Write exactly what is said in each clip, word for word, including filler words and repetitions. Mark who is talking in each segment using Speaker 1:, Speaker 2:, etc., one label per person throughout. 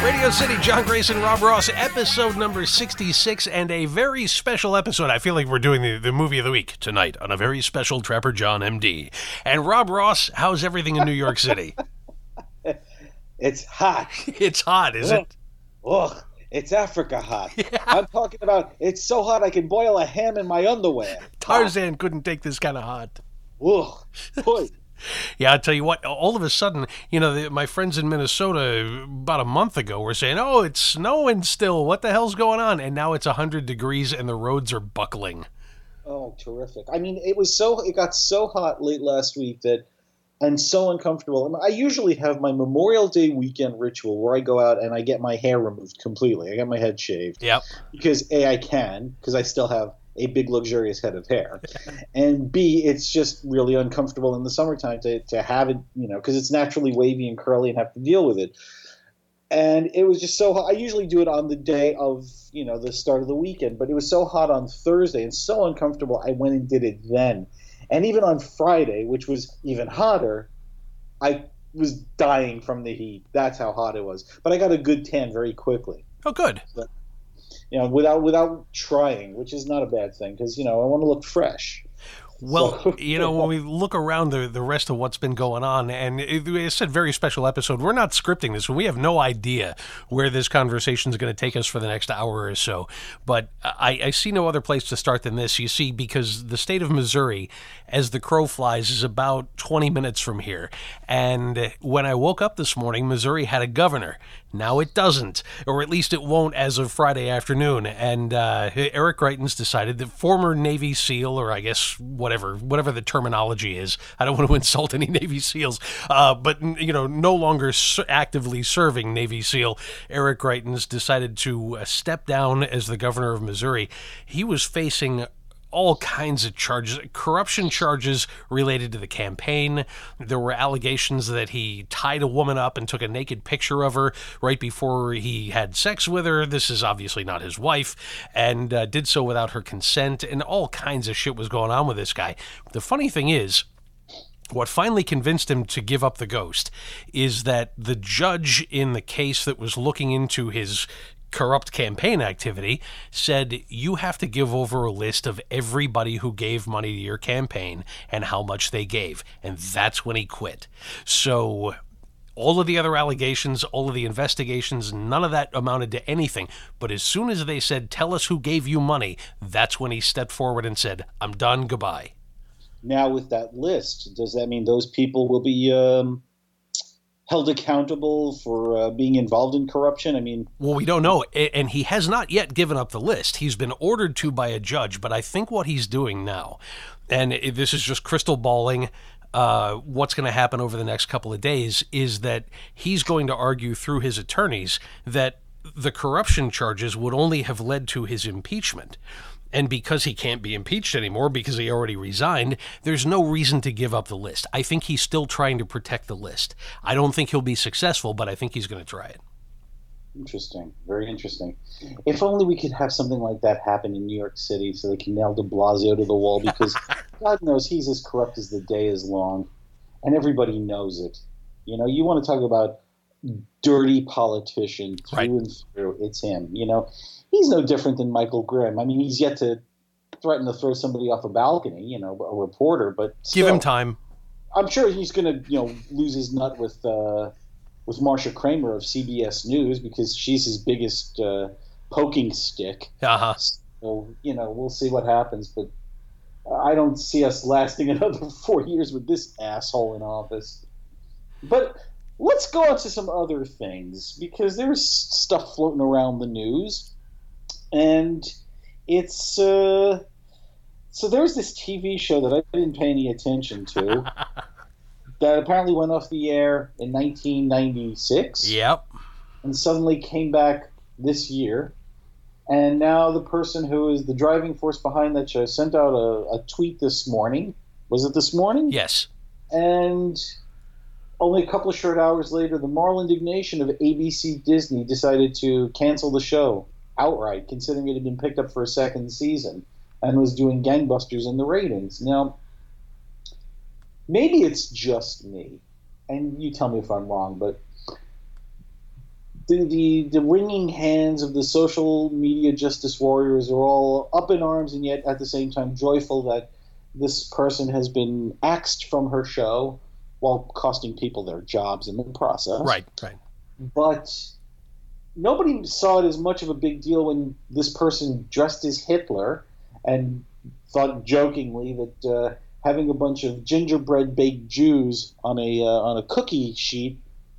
Speaker 1: Radio City, John Grayson, Rob Ross, episode number sixty-six, and a very special episode. I feel like we're doing the, the movie of the week tonight on a very special Trapper John, M D. And Rob Ross, how's everything in New York City?
Speaker 2: It's hot.
Speaker 1: It's hot, is
Speaker 2: Ugh.
Speaker 1: it?
Speaker 2: Ugh, it's Africa hot.
Speaker 1: Yeah.
Speaker 2: I'm talking about it's so hot I can boil a ham in my underwear.
Speaker 1: Tarzan couldn't take this kind of hot.
Speaker 2: Ugh. Boy.
Speaker 1: Yeah, I'll tell you what, all of a sudden, you know, the, my friends in Minnesota about a month ago were saying, oh, it's snowing still. What the hell's going on? And now it's one hundred degrees and the roads are buckling.
Speaker 2: Oh, terrific. I mean, it was so, it got so hot late last week that, and so uncomfortable. I, mean, I usually have my Memorial Day weekend ritual where I go out and I get my hair removed completely. I get my head shaved.
Speaker 1: Yep.
Speaker 2: Because A, I can, because I still have a big luxurious head of hair, and B, it's just really uncomfortable in the summertime to, to have it, you know, because it's naturally wavy and curly and have to deal with it. And it was just so hot. I usually do it on the day of, you know, the start of the weekend, but it was so hot on Thursday and so uncomfortable, I went and did it then. And even on Friday, which was even hotter, I was dying from the heat. That's how hot it was. But I got a good tan very quickly.
Speaker 1: Oh, good.
Speaker 2: So, you know, without without trying, which is not a bad thing, because, you know, I want to look fresh.
Speaker 1: Well,
Speaker 2: So-
Speaker 1: you know, when we look around the the rest of what's been going on, and it, it said very special episode, we're not scripting this. We have no idea where this conversation is going to take us for the next hour or so. But I, I see no other place to start than this. You see, because the state of Missouri, as the crow flies, is about twenty minutes from here. And when I woke up this morning, Missouri had a governor. Now it doesn't, or at least it won't as of Friday afternoon. And uh, Eric Greitens decided that former Navy SEAL, or I guess whatever, whatever the terminology is, I don't want to insult any Navy SEALs, uh, but you know, no longer s- actively serving Navy SEAL, Eric Greitens decided to uh, step down as the governor of Missouri. He was facing all kinds of charges, corruption charges related to the campaign. There were allegations that he tied a woman up and took a naked picture of her right before he had sex with her. This is obviously not his wife, and uh, did so without her consent, and all kinds of shit was going on with this guy. The funny thing is, what finally convinced him to give up the ghost is that the judge in the case that was looking into his corrupt campaign activity said, you have to give over a list of everybody who gave money to your campaign and how much they gave. And that's when he quit. So all of the other allegations, all of the investigations, none of that amounted to anything. But as soon as they said, tell us who gave you money, that's when he stepped forward and said, I'm done, goodbye.
Speaker 2: Now, with that list, does that mean those people will be um, held accountable for uh, being involved in corruption? I mean,
Speaker 1: well, we don't know, and he has not yet given up the list. He's been ordered to by a judge, but I think what he's doing now, and this is just crystal balling uh, what's going to happen over the next couple of days, is that he's going to argue through his attorneys that the corruption charges would only have led to his impeachment. And because he can't be impeached anymore because he already resigned, there's no reason to give up the list. I think he's still trying to protect the list. I don't think he'll be successful, but I think he's going to try it.
Speaker 2: Interesting. Very interesting. If only we could have something like that happen in New York City so they can nail de Blasio to the wall, because God knows he's as corrupt as the day is long, and everybody knows it. You know, you want to talk about dirty politician through
Speaker 1: Right.
Speaker 2: and through, it's him. You know, he's no different than Michael Grimm. I mean, he's yet to threaten to throw somebody off a balcony, you know, a reporter, but
Speaker 1: Give him
Speaker 2: still,
Speaker 1: time.
Speaker 2: I'm sure he's going to, you know, lose his nut with uh, with Marsha Kramer of C B S News, because she's his biggest uh, poking stick.
Speaker 1: Uh-huh.
Speaker 2: So, you know, we'll see what happens, but I don't see us lasting another four years with this asshole in office. But let's go on to some other things, because there's stuff floating around the news, and it's uh, so there's this T V show that I didn't pay any attention to that apparently went off the air in nineteen ninety-six.
Speaker 1: Yep.
Speaker 2: And suddenly came back this year. And now the person who is the driving force behind that show sent out a, a tweet this morning. Was it this morning?
Speaker 1: Yes.
Speaker 2: And only a couple of short hours later, the moral indignation of A B C Disney decided to cancel the show outright, considering it had been picked up for a second season and was doing gangbusters in the ratings. Now, maybe it's just me, and you tell me if I'm wrong, but the, the, the wringing hands of the social media justice warriors are all up in arms and yet at the same time joyful that this person has been axed from her show while costing people their jobs in the process.
Speaker 1: Right, right.
Speaker 2: But nobody saw it as much of a big deal when this person dressed as Hitler and thought jokingly that uh, having a bunch of gingerbread baked Jews on a uh, on a cookie sheet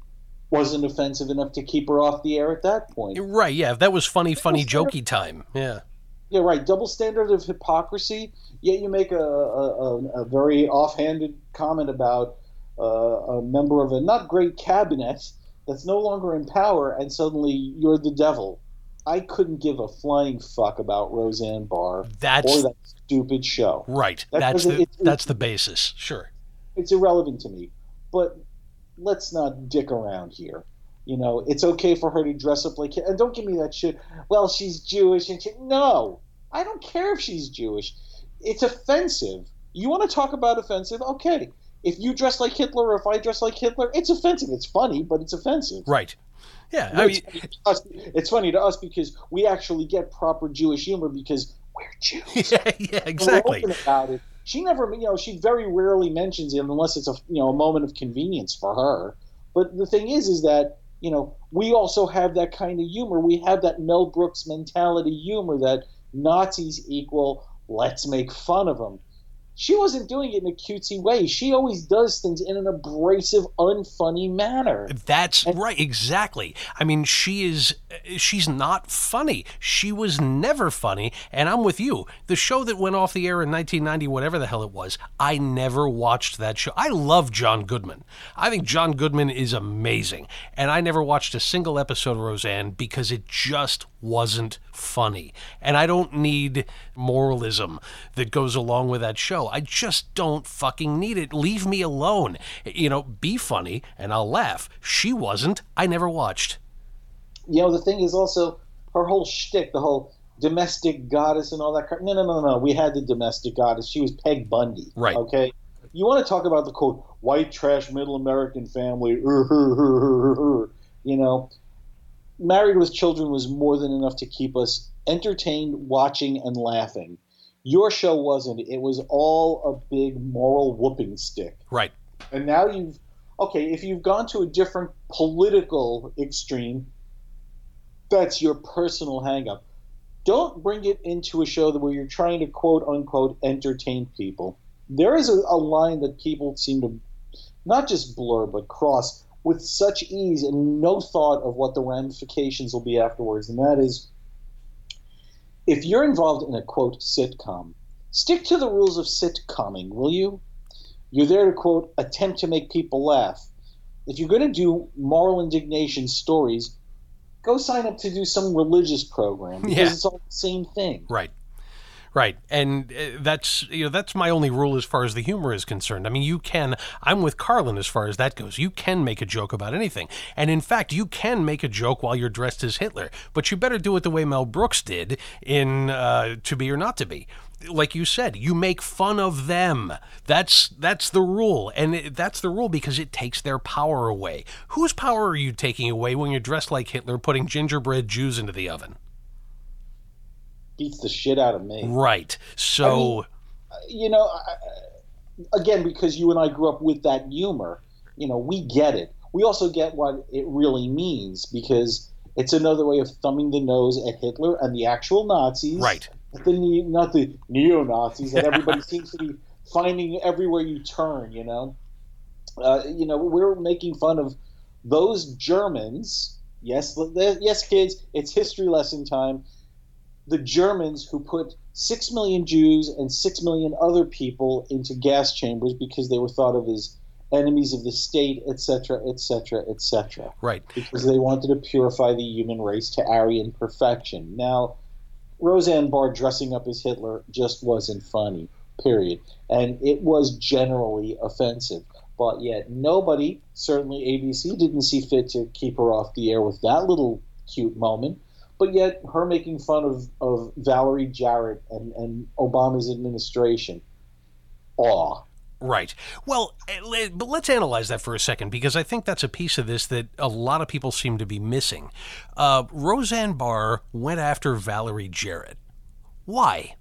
Speaker 2: wasn't offensive enough to keep her off the air at that point.
Speaker 1: Right, yeah, that was funny, funny, jokey time. Yeah.
Speaker 2: Yeah, right. Double standard of hypocrisy. Yet you make a, a, a very offhanded comment about uh, a member of a not great cabinet that's no longer in power, and suddenly you're the devil. I couldn't give a flying fuck about Roseanne Barr
Speaker 1: That's,
Speaker 2: or that stupid show.
Speaker 1: Right.
Speaker 2: That
Speaker 1: that's the,
Speaker 2: it,
Speaker 1: that's the basis. Sure.
Speaker 2: It's irrelevant to me. But let's not dick around here. You know, it's okay for her to dress up like, and don't give me that shit. Well, she's Jewish and shit. No, I don't care if she's Jewish. It's offensive. You want to talk about offensive? Okay. If you dress like Hitler or if I dress like Hitler, it's offensive. It's funny, but it's offensive.
Speaker 1: Right. Yeah.
Speaker 2: I
Speaker 1: mean,
Speaker 2: it's, funny to us, it's funny to us because we actually get proper Jewish humor because we're Jews.
Speaker 1: Yeah, yeah, exactly.
Speaker 2: We're open about it. She never, you know, she very rarely mentions it unless it's a, you know, a moment of convenience for her. But the thing is, is that, you know, we also have that kind of humor. We have that Mel Brooks mentality humor that Nazis equal, let's make fun of them. She wasn't doing it in a cutesy way. She always does things in an abrasive, unfunny manner.
Speaker 1: That's
Speaker 2: and,
Speaker 1: right, exactly. I mean, she is, she's not funny. She was never funny, and I'm with you. The show that went off the air in nineteen ninety, whatever the hell it was, I never watched that show. I love John Goodman. I think John Goodman is amazing, and I never watched a single episode of Roseanne because it just wasn't funny. And I don't need moralism that goes along with that show. I just don't fucking need it. Leave me alone. You know, be funny and I'll laugh. She wasn't. I never watched.
Speaker 2: You know, the thing is also her whole shtick, the whole domestic goddess and all that crap. No, no, no, no. We had the domestic goddess. She was Peg Bundy.
Speaker 1: Right.
Speaker 2: Okay. You want to talk about the quote, white trash middle American family, you know, Married with Children was more than enough to keep us entertained, watching, and laughing. Your show wasn't. It was all a big moral whooping stick.
Speaker 1: Right.
Speaker 2: And now you've, okay, if you've gone to a different political extreme, that's your personal hang-up. Don't bring it into a show where you're trying to quote-unquote entertain people. There is a, a line that people seem to not just blur, but cross with such ease and no thought of what the ramifications will be afterwards, and that is, if you're involved in a, quote, sitcom, stick to the rules of sitcomming, will you? You're there to, quote, attempt to make people laugh. If you're going to do moral indignation stories, go sign up to do some religious program, because
Speaker 1: yeah.
Speaker 2: it's all the same thing.
Speaker 1: Right. Right, and uh, that's you know that's my only rule as far as the humor is concerned. I mean, you can. I'm with Carlin as far as that goes. You can make a joke about anything, and in fact, you can make a joke while you're dressed as Hitler. But you better do it the way Mel Brooks did in uh, To Be or Not to Be. Like you said, you make fun of them. That's that's the rule, and it, that's the rule because it takes their power away. Whose power are you taking away when you're dressed like Hitler, putting gingerbread Jews into the oven?
Speaker 2: Beats the shit out of me.
Speaker 1: Right. So,
Speaker 2: I mean, you know, again, because you and I grew up with that humor, you know, we get it. We also get what it really means because it's another way of thumbing the nose at Hitler and the actual Nazis.
Speaker 1: Right.
Speaker 2: The ne- not the neo-Nazis that everybody seems to be finding everywhere you turn, you know. Uh, you know, we're making fun of those Germans. Yes, yes, kids, it's history lesson time. The Germans who put six million Jews and six million other people into gas chambers because they were thought of as enemies of the state, et cetera, et cetera, et cetera.
Speaker 1: Right.
Speaker 2: Because they wanted to purify the human race to Aryan perfection. Now, Roseanne Barr dressing up as Hitler just wasn't funny, period. And it was generally offensive. But yet nobody, certainly A B C, didn't see fit to keep her off the air with that little cute moment. But yet her making fun of, of Valerie Jarrett and, and Obama's administration. Aw.
Speaker 1: Right. Well, eh, le- but let's analyze that for a second, because I think that's a piece of this that a lot of people seem to be missing. Uh, Roseanne Barr went after Valerie Jarrett. Why?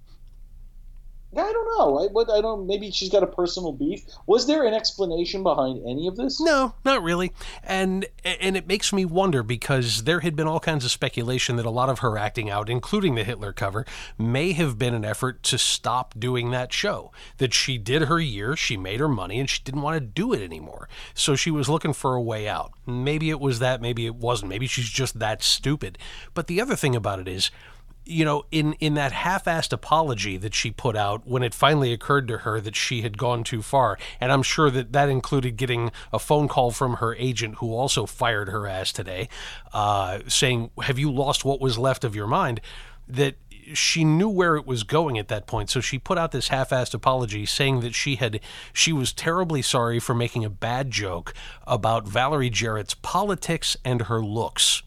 Speaker 2: I don't know. I, what, I don't. Maybe she's got a personal beef. Was there an explanation behind any of this?
Speaker 1: No, not really. And and it makes me wonder, because there had been all kinds of speculation that a lot of her acting out, including the Hitler cover, may have been an effort to stop doing that show. That she did her year, she made her money, and she didn't want to do it anymore. So she was looking for a way out. Maybe it was that, maybe it wasn't. Maybe she's just that stupid. But the other thing about it is, you know, in, in that half-assed apology that she put out when it finally occurred to her that she had gone too far, and I'm sure that that included getting a phone call from her agent, who also fired her ass today, uh, saying, have you lost what was left of your mind? That she knew where it was going at that point, so she put out this half-assed apology saying that she had she was terribly sorry for making a bad joke about Valerie Jarrett's politics and her looks.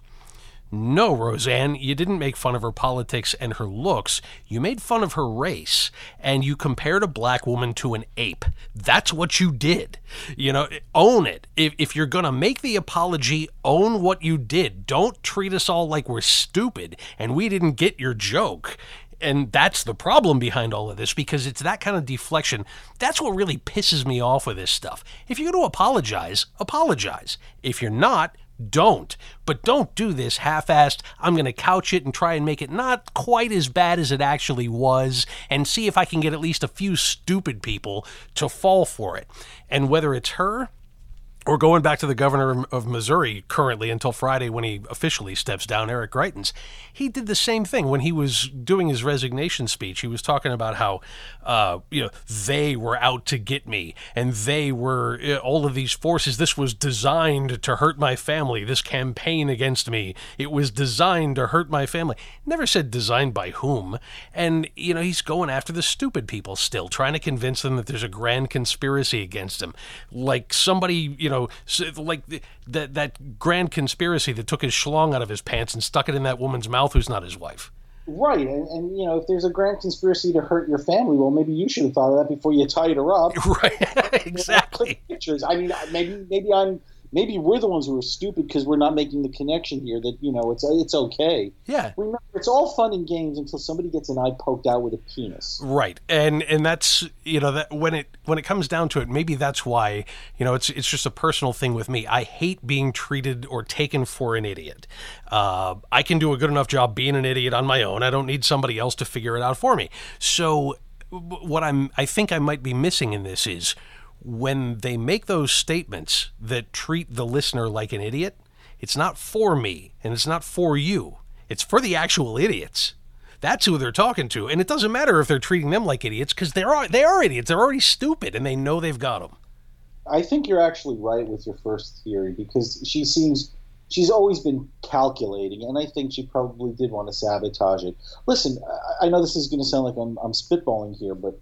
Speaker 1: No, Roseanne, you didn't make fun of her politics and her looks. You made fun of her race, and you compared a black woman to an ape. That's what you did. You know, own it. If, if you're going to make the apology, own what you did. Don't treat us all like we're stupid and we didn't get your joke. And that's the problem behind all of this, because it's that kind of deflection. That's what really pisses me off with this stuff. If you're going to apologize, apologize. If you're not, don't. But don't do this half-assed, I'm going to couch it and try and make it not quite as bad as it actually was, and see if I can get at least a few stupid people to fall for it. And whether it's her, or going back to the governor of Missouri currently until Friday when he officially steps down, Eric Greitens, he did the same thing when he was doing his resignation speech. He was talking about how, uh, you know, they were out to get me, and they were, uh, all of these forces, this was designed to hurt my family, this campaign against me, it was designed to hurt my family. Never said designed by whom. And, you know, he's going after the stupid people still, trying to convince them that there's a grand conspiracy against him. Like somebody, you know, know, like the, that that grand conspiracy that took his schlong out of his pants and stuck it in that woman's mouth who's not his wife.
Speaker 2: Right, and, and you know, if there's a grand conspiracy to hurt your family, well, maybe you should have thought of that before you tied her up.
Speaker 1: Right, exactly.
Speaker 2: Pictures. I mean, maybe maybe I'm maybe we're the ones who are stupid because we're not making the connection here that, you know, it's it's okay.
Speaker 1: Yeah.
Speaker 2: Remember, it's all fun and games until somebody gets an eye poked out with a penis.
Speaker 1: Right, and and that's, you know, that when it when it comes down to it, maybe that's why, you know, it's it's just a personal thing with me. I hate being treated or taken for an idiot. Uh, I can do a good enough job being an idiot on my own. I don't need somebody else to figure it out for me. So what I'm I think I might be missing in this is, when they make those statements that treat the listener like an idiot, it's not for me and it's not for you. It's for the actual idiots. That's who they're talking to. And it doesn't matter if they're treating them like idiots, because they are, they are idiots. They're already stupid and they know they've got them.
Speaker 2: I think you're actually right with your first theory, because she seems, she's always been calculating, and I think she probably did want to sabotage it. Listen, I know this is going to sound like I'm, I'm spitballing here, but,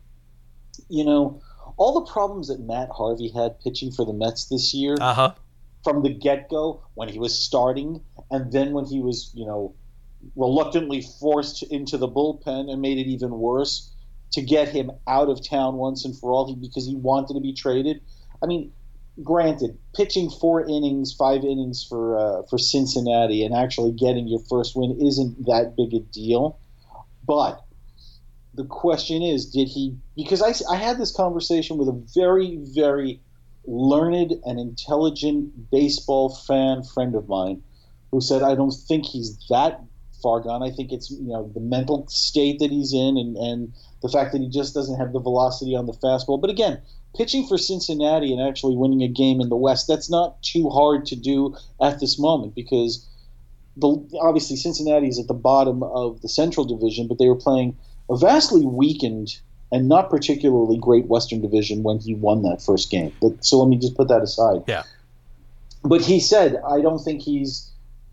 Speaker 2: you know, all the problems that Matt Harvey had pitching for the Mets this year,
Speaker 1: uh-huh.
Speaker 2: from the get-go, when he was starting, and then when he was, you know, reluctantly forced into the bullpen and made it even worse to get him out of town once and for all because he wanted to be traded. I mean, granted, pitching four innings, five innings for uh, for Cincinnati and actually getting your first win isn't that big a deal, but the question is, did he – because I, I had this conversation with a very, very learned and intelligent baseball fan friend of mine who said, I don't think he's that far gone. I think it's, you know, the mental state that he's in and, and the fact that he just doesn't have the velocity on the fastball. But again, pitching for Cincinnati and actually winning a game in the West, that's not too hard to do at this moment, because the, obviously Cincinnati is at the bottom of the Central Division, but they were playing – a vastly weakened and not particularly great Western Division when he won that first game. But, so let me just put that aside.
Speaker 1: Yeah.
Speaker 2: But he said, I don't think he's,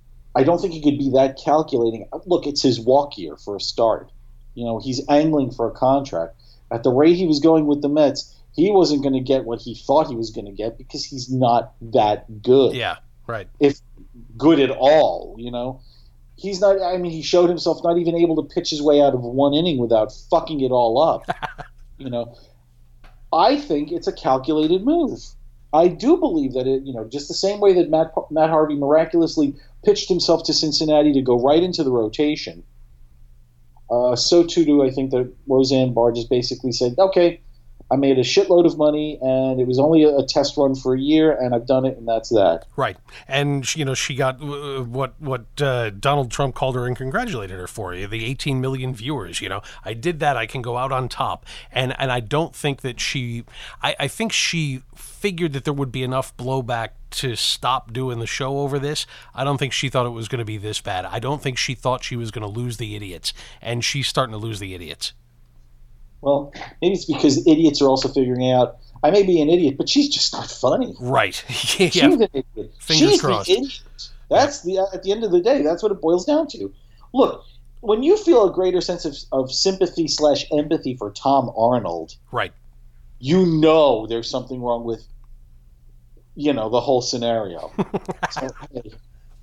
Speaker 2: I don't think he could be that calculating. Look, it's his walk year for a start. You know, he's angling for a contract. At the rate he was going with the Mets, he wasn't going to get what he thought he was going to get because he's not that good.
Speaker 1: Yeah, right.
Speaker 2: If good at all, you know. He's not – I mean, he showed himself not even able to pitch his way out of one inning without fucking it all up, you know. I think it's a calculated move. I do believe that it, you know, just the same way that Matt, Matt Harvey miraculously pitched himself to Cincinnati to go right into the rotation, uh, so too do I think that Roseanne Barr just basically said, okay, I made a shitload of money, and it was only a, a test run for a year, and I've done it, and that's that.
Speaker 1: Right. And, you know, she got uh, what what uh, Donald Trump called her and congratulated her for, the eighteen million viewers. You know, I did that. I can go out on top. And and I don't think that she, I, I think she figured that there would be enough blowback to stop doing the show over this. I don't think she thought it was going to be this bad. I don't think she thought she was going to lose the idiots, and she's starting to lose the idiots.
Speaker 2: Well, maybe it's because idiots are also figuring out, I may be an idiot, but she's just not funny.
Speaker 1: Right. yeah.
Speaker 2: She's an idiot.
Speaker 1: Fingers
Speaker 2: she's
Speaker 1: crossed.
Speaker 2: The idiot. That's the at the end of the day, that's what it boils down to. Look, when you feel a greater sense of, of sympathy slash empathy for Tom Arnold,
Speaker 1: right,
Speaker 2: you know there's something wrong with, you know, the whole scenario. So, hey,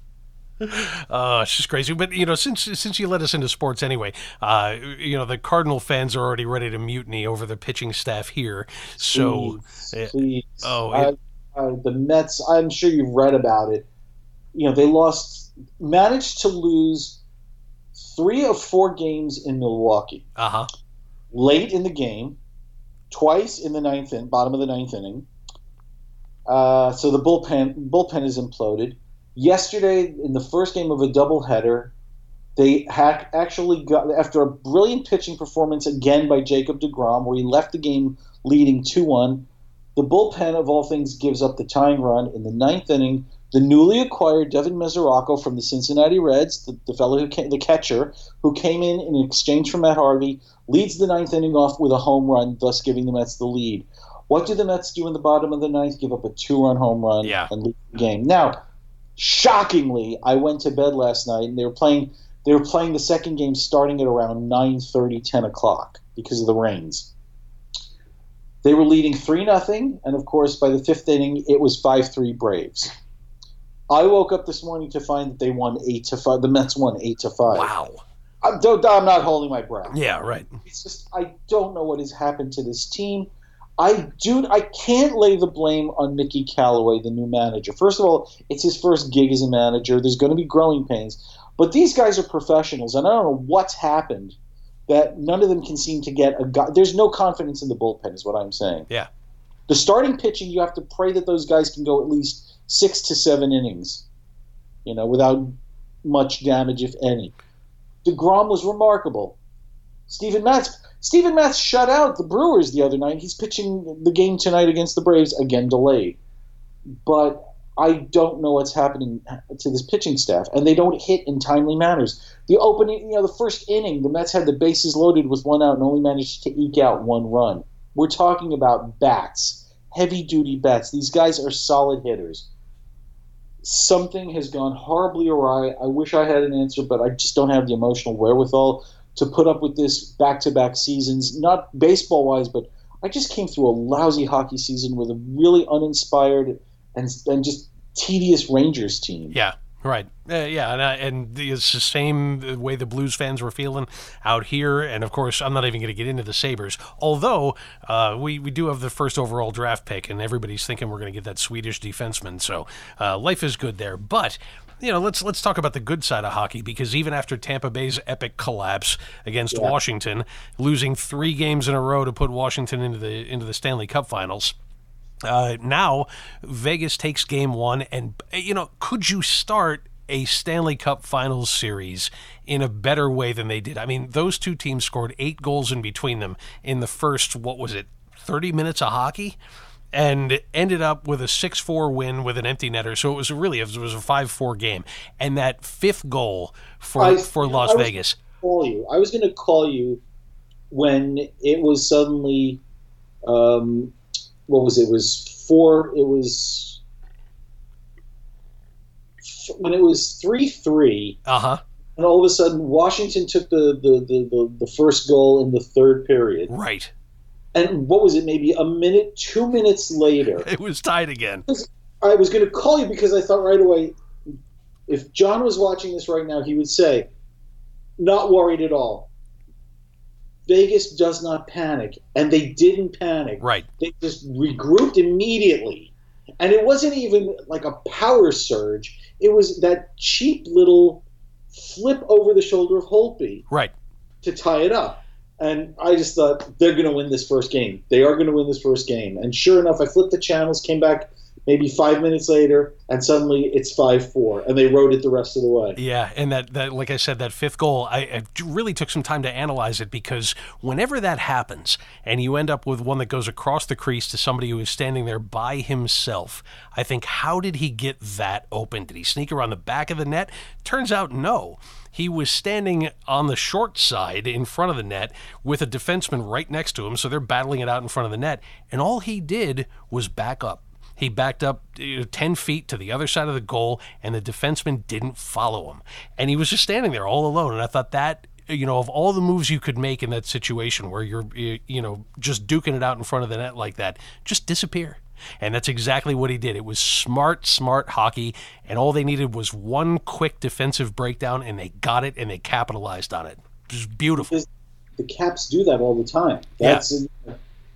Speaker 1: Uh, it's just crazy. But, you know, since since you let us into sports anyway, uh, you know, the Cardinal fans are already ready to mutiny over the pitching staff here. So,
Speaker 2: please, please.
Speaker 1: oh,
Speaker 2: it, I, I, the Mets, I'm sure you've read about it. You know, they lost, managed to lose three of four games in Milwaukee.
Speaker 1: Uh-huh.
Speaker 2: Late in the game, twice in the ninth inning, bottom of the ninth inning. Uh, so the bullpen bullpen is imploded. Yesterday, in the first game of a doubleheader, they ha- actually got, after a brilliant pitching performance again by Jacob deGrom, where he left the game leading two one, the bullpen, of all things, gives up the tying run. In the ninth inning, the newly acquired Devin Mesoraco from the Cincinnati Reds, the, the fellow who came, the catcher, who came in in exchange for Matt Harvey, leads the ninth inning off with a home run, thus giving the Mets the lead. What do the Mets do in the bottom of the ninth? Give up a two-run home run
Speaker 1: yeah.
Speaker 2: and lead the game. Now, shockingly, I went to bed last night, and they were playing. They were playing the second game starting at around nine thirty, ten o'clock because of the rains. They were leading three nothing, and of course, by the fifth inning, it was five three Braves. I woke up this morning to find that they won eight to five. The Mets won eight to five.
Speaker 1: Wow!
Speaker 2: I'm, I'm not holding my breath.
Speaker 1: Yeah, right.
Speaker 2: It's just I don't know what has happened to this team. I do. I can't lay the blame on Mickey Callaway, the new manager. First of all, it's his first gig as a manager. There's going to be growing pains. But these guys are professionals, and I don't know what's happened that none of them can seem to get a guy. There's no confidence in the bullpen is what I'm saying.
Speaker 1: Yeah.
Speaker 2: The starting pitching, you have to pray that those guys can go at least six to seven innings, you know, without much damage, if any. DeGrom was remarkable. Steven Matz Steven Matz shut out the Brewers the other night. He's pitching the game tonight against the Braves, again delayed. But I don't know what's happening to this pitching staff, and they don't hit in timely manners. The opening, you know, the first inning, the Mets had the bases loaded with one out and only managed to eke out one run. We're talking about bats, heavy-duty bats. These guys are solid hitters. Something has gone horribly awry. I wish I had an answer, but I just don't have the emotional wherewithal to put up with this back-to-back seasons, not baseball-wise, but I just came through a lousy hockey season with a really uninspired and, and just tedious Rangers team.
Speaker 1: Yeah, right. Uh, yeah, and, uh, and it's the same way the Blues fans were feeling out here. And, of course, I'm not even going to get into the Sabres, although uh, we, we do have the first overall draft pick, and everybody's thinking we're going to get that Swedish defenseman. So uh, life is good there. But you know, let's let's talk about the good side of hockey, because even after Tampa Bay's epic collapse against yeah. Washington, losing three games in a row to put Washington into the into the Stanley Cup Finals, uh, now Vegas takes game one, and you know, could you start a Stanley Cup Finals series in a better way than they did? I mean, those two teams scored eight goals in between them in the first, what was it, thirty minutes of hockey? And ended up with a six four win with an empty netter. So it was really, it was a five four game. And that fifth goal for I, for Las
Speaker 2: I
Speaker 1: Vegas.
Speaker 2: Call you. I was going to call you when it was suddenly, um, what was it? It was four, it was, when it was three three.
Speaker 1: Uh-huh.
Speaker 2: And all of a sudden, Washington took the, the, the, the, the first goal in the third period.
Speaker 1: Right.
Speaker 2: And what was it, maybe a minute, two minutes later?
Speaker 1: It was tied again.
Speaker 2: I was going to call you because I thought right away, if John was watching this right now, he would say, not worried at all. Vegas does not panic, and they didn't panic.
Speaker 1: Right.
Speaker 2: They just regrouped immediately. And it wasn't even like a power surge. It was that cheap little flip over the shoulder of Holtby.
Speaker 1: Right.
Speaker 2: To tie it up. And I just thought, they're going to win this first game. They are going to win this first game. And sure enough, I flipped the channels, came back maybe five minutes later, and suddenly it's five four, and they rode it the rest of the way.
Speaker 1: Yeah, and that, that like I said, that fifth goal, I, I really took some time to analyze it, because whenever that happens and you end up with one that goes across the crease to somebody who is standing there by himself, I think, how did he get that open? Did he sneak around the back of the net? Turns out, no. He was standing on the short side in front of the net with a defenseman right next to him, so they're battling it out in front of the net, and all he did was back up. He backed up you know, ten feet to the other side of the goal, and the defenseman didn't follow him. And he was just standing there all alone. And I thought that, you know, of all the moves you could make in that situation where you're, you know, just duking it out in front of the net like that, just disappear. And that's exactly what he did. It was smart, smart hockey, and all they needed was one quick defensive breakdown, and they got it, and they capitalized on it. It was beautiful.
Speaker 2: Because the Caps do that all the time. That's
Speaker 1: yeah.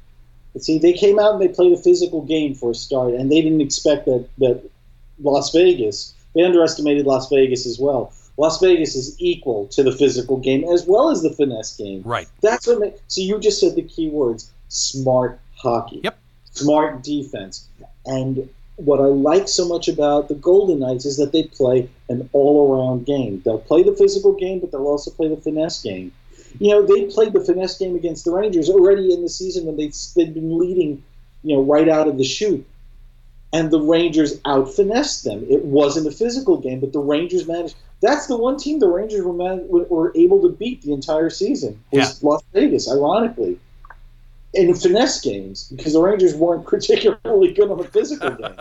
Speaker 2: See, they came out and they played a physical game for a start, and they didn't expect that, that Las Vegas, they underestimated Las Vegas as well. Las Vegas is equal to the physical game as well as the finesse game.
Speaker 1: Right.
Speaker 2: That's what makes, so you just said the key words, smart hockey.
Speaker 1: Yep.
Speaker 2: Smart defense. And what I like so much about the Golden Knights is that they play an all-around game. They'll play the physical game, but they'll also play the finesse game. You know, they played the finesse game against the Rangers already in the season when they, they'd been leading, you know, right out of the chute. And the Rangers out-finessed them. It wasn't a physical game, but the Rangers managed. That's the one team the Rangers were, man, were able to beat the entire season, was yeah. Las Vegas, ironically. In finesse games, because the Rangers weren't particularly good on the physical game.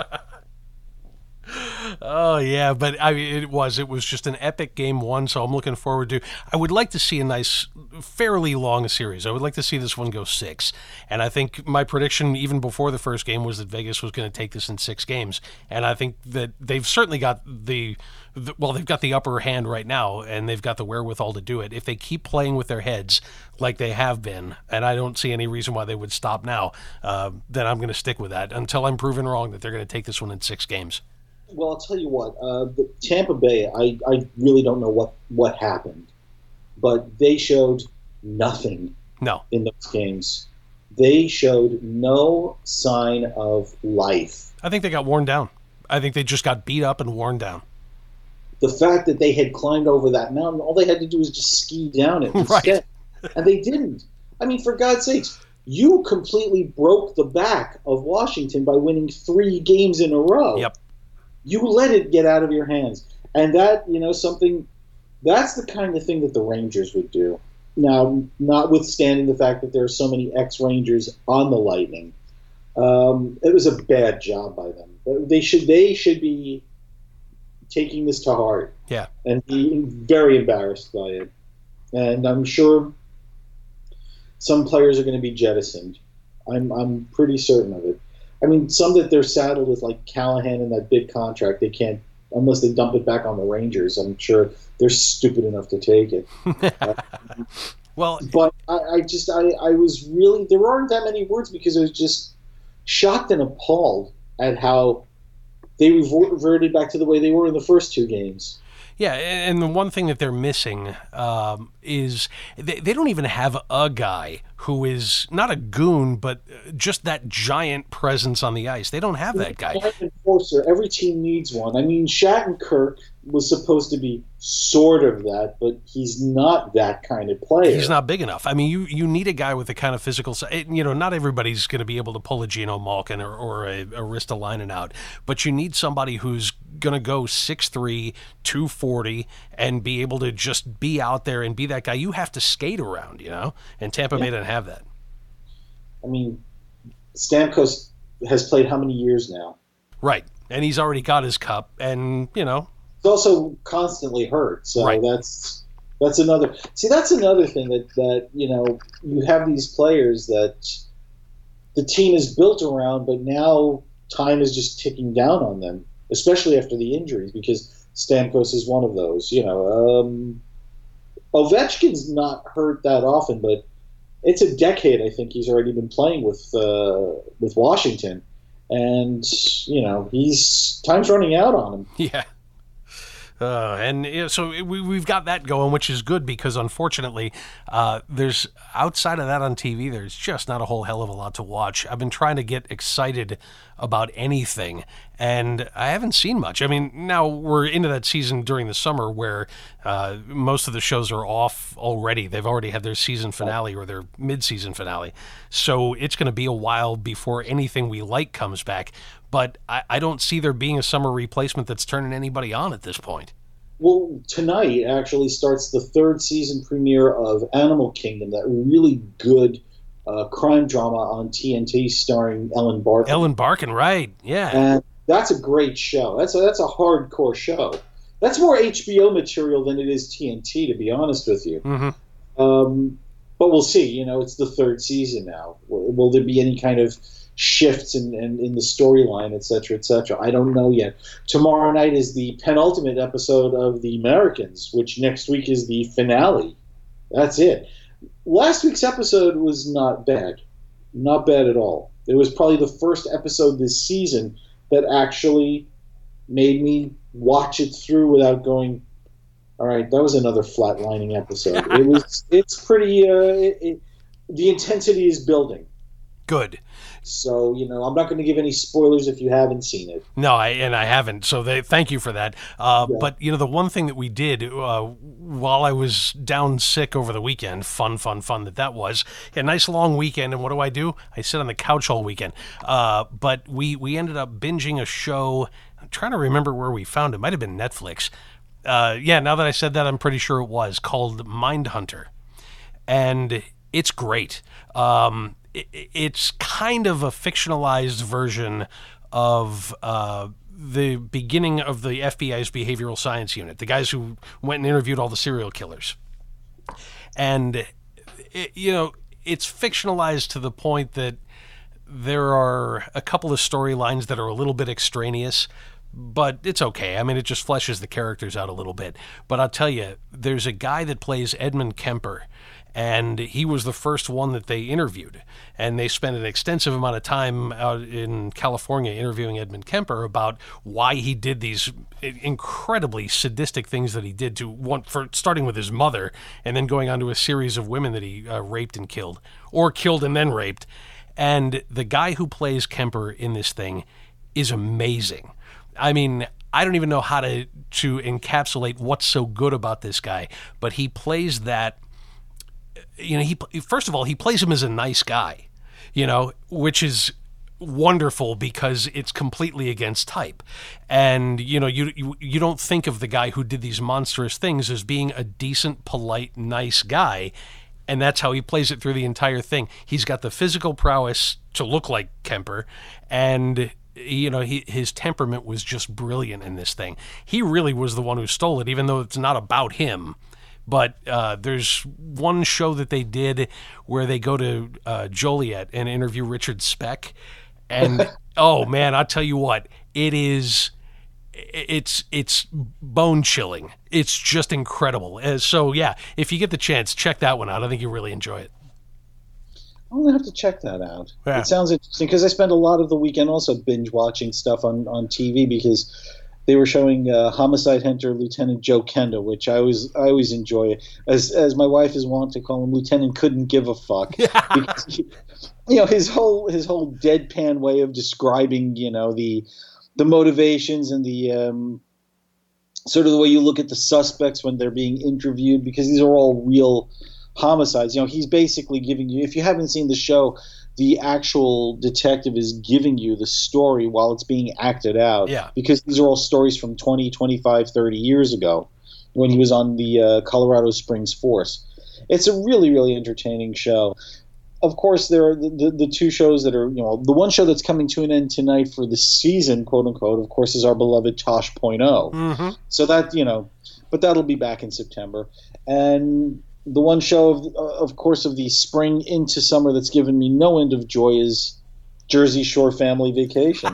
Speaker 1: Oh, yeah, but I mean, it was. It was just an epic game one, so I'm looking forward to. I would like to see a nice, fairly long series. I would like to see this one go six. And I think my prediction, even before the first game, was that Vegas was going to take this in six games. And I think that they've certainly got the, the, well, they've got the upper hand right now, and they've got the wherewithal to do it. If they keep playing with their heads like they have been, and I don't see any reason why they would stop now, uh, then I'm going to stick with that until I'm proven wrong that they're going to take this one in six games.
Speaker 2: Well, I'll tell you what. Uh, the Tampa Bay, I, I really don't know what, what happened, but they showed nothing
Speaker 1: no.
Speaker 2: in those games. They showed no sign of life.
Speaker 1: I think they got worn down. I think they just got beat up and worn down.
Speaker 2: The fact that they had climbed over that mountain, all they had to do was just ski down it instead. Right. And they didn't. I mean, for God's sakes, you completely broke the back of Washington by winning three games in a row.
Speaker 1: Yep.
Speaker 2: You let it get out of your hands. And that, you know, something, that's the kind of thing that the Rangers would do. Now, notwithstanding the fact that there are so many ex-Rangers on the Lightning, um, it was a bad job by them. They should, they should be taking this to heart.
Speaker 1: Yeah.
Speaker 2: And being very embarrassed by it. And I'm sure some players are going to be jettisoned. I'm, I'm pretty certain of it. I mean, some that they're saddled with, like Callahan and that big contract, they can't, unless they dump it back on the Rangers. I'm sure they're stupid enough to take it. uh,
Speaker 1: well,
Speaker 2: but I, I just, I, I was really, there aren't that many words because I was just shocked and appalled at how they reverted back to the way they were in the first two games.
Speaker 1: Yeah, and the one thing that they're missing um, is they, they don't even have a guy who is not a goon, but just that giant presence on the ice. They don't have that guy.
Speaker 2: Enforcer. Every team needs one. I mean, Shattenkirk was supposed to be sort of that, but he's not that kind of player.
Speaker 1: He's not big enough. I mean, you, you need a guy with the kind of physical side. You know, not everybody's going to be able to pull a Geno Malkin or, or a, a Ristolainen out, but you need somebody who's going to go six three, two forty and be able to just be out there and be that guy. You have to skate around, you know, and Tampa Bay yeah. didn't have that.
Speaker 2: I mean, Stamkos has played how many years now?
Speaker 1: Right, and he's already got his cup, and, you know.
Speaker 2: He's also constantly hurt, so
Speaker 1: right.
Speaker 2: that's that's another. See, that's another thing that, that, you know, you have these players that the team is built around, but now time is just ticking down on them, especially after the injuries, because Stamkos is one of those. You know, um, Ovechkin's not hurt that often, but it's a decade. I think he's already been playing with uh, with Washington, and you know he's time's running out on him.
Speaker 1: Yeah. Uh, and you know, so we, we've got that going, which is good because unfortunately, uh, there's outside of that on T V, there's just not a whole hell of a lot to watch. I've been trying to get excited about anything, and I haven't seen much. I mean, now we're into that season during the summer where uh, most of the shows are off already. They've already had their season finale or their mid-season finale, so it's going to be a while before anything we like comes back. But I, I don't see there being a summer replacement that's turning anybody on at this point.
Speaker 2: Well, tonight actually starts the third season premiere of Animal Kingdom, that really good uh, crime drama on T N T starring Ellen Barkin.
Speaker 1: Ellen Barkin, right? Yeah,
Speaker 2: and that's a great show. That's a, that's a hardcore show. That's more H B O material than it is T N T, to be honest with you.
Speaker 1: Mm-hmm.
Speaker 2: Um, but we'll see. You know, it's the third season now. Will, will there be any kind of shifts in, in, in the storyline, et cetera, et cetera? I don't know yet. Tomorrow night is the penultimate episode of The Americans, which next week is the finale. That's it. Last week's episode was not bad. Not bad at all. It was probably the first episode this season that actually made me watch it through without going, all right, that was another flatlining episode. It was. It's pretty. Uh, it, it, the intensity is building.
Speaker 1: Good.
Speaker 2: So, you know, I'm not going to give any spoilers if you haven't seen it.
Speaker 1: No, I, and I haven't. So they, thank you for that. Uh,
Speaker 2: Yeah.
Speaker 1: But, you know, the one thing that we did uh, while I was down sick over the weekend, fun, fun, fun that that was, a nice long weekend. And what do I do? I sit on the couch all weekend. Uh, but we, we ended up binging a show. I'm trying to remember where we found it. It might have been Netflix. Uh, yeah, now that I said that, I'm pretty sure it was, called Mindhunter. And it's great. Um, it, it's kind of a fictionalized version of uh, the beginning of the F B I's behavioral science unit, the guys who went and interviewed all the serial killers. And, it, you know, it's fictionalized to the point that there are a couple of storylines that are a little bit extraneous, but it's okay. I mean, it just fleshes the characters out a little bit. But I'll tell you, there's a guy that plays Edmund Kemper, and he was the first one that they interviewed. And they spent an extensive amount of time out in California interviewing Edmund Kemper about why he did these incredibly sadistic things that he did, to one, for starting with his mother and then going on to a series of women that he uh, raped and killed, or killed and then raped. And the guy who plays Kemper in this thing is amazing. I mean, I don't even know how to, to encapsulate what's so good about this guy, but he plays that, you know, he first of all, he plays him as a nice guy, you know, which is wonderful because it's completely against type. And, you know, you, you you don't think of the guy who did these monstrous things as being a decent, polite, nice guy. And that's how he plays it through the entire thing. He's got the physical prowess to look like Kemper, and you know, he, his temperament was just brilliant in this thing. He really was the one who stole it, even though it's not about him. But uh, there's one show that they did where they go to uh, Joliet and interview Richard Speck. And, oh, man, I'll tell you what, it is, it's it's bone-chilling. It's just incredible. Uh, so, yeah, if you get the chance, check that one out. I think you'll really enjoy it.
Speaker 2: I'm gonna have to check that out.
Speaker 1: Yeah.
Speaker 2: It sounds interesting because I spent a lot of the weekend also binge watching stuff on, on T V because they were showing uh, Homicide Hunter Lieutenant Joe Kenda, which I always I always enjoy. As as my wife is wont to call him, Lieutenant couldn't give a fuck. Because he, you know, his whole his whole deadpan way of describing, you know, the the motivations and the um, sort of the way you look at the suspects when they're being interviewed, because these are all real homicides. You know, he's basically giving you, if you haven't seen the show, the actual detective is giving you the story while it's being acted out.
Speaker 1: Yeah.
Speaker 2: Because these are all stories from twenty, twenty-five, thirty years ago when he was on the uh, Colorado Springs Force. It's a really, really entertaining show. Of course, there are the, the, the two shows that are, you know, the one show that's coming to an end tonight for the season, quote unquote, of course, is our beloved Tosh point oh.
Speaker 1: Mm-hmm.
Speaker 2: So that, you know, but that'll be back in September. And the one show, of, of course, of the spring into summer that's given me no end of joy is Jersey Shore Family Vacation.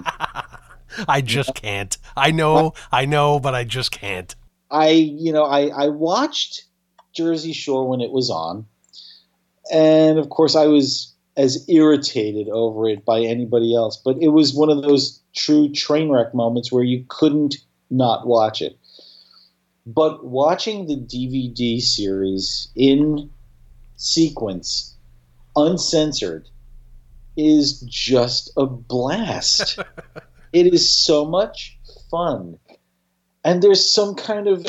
Speaker 1: I just can't. I know, I know, but I just can't.
Speaker 2: I, you know, I, I watched Jersey Shore when it was on, And of course, I was as irritated over it by anybody else. But it was one of those true train wreck moments where you couldn't not watch it. But watching the D V D series in sequence, uncensored, is just a blast. It is so much fun. And there's some kind of...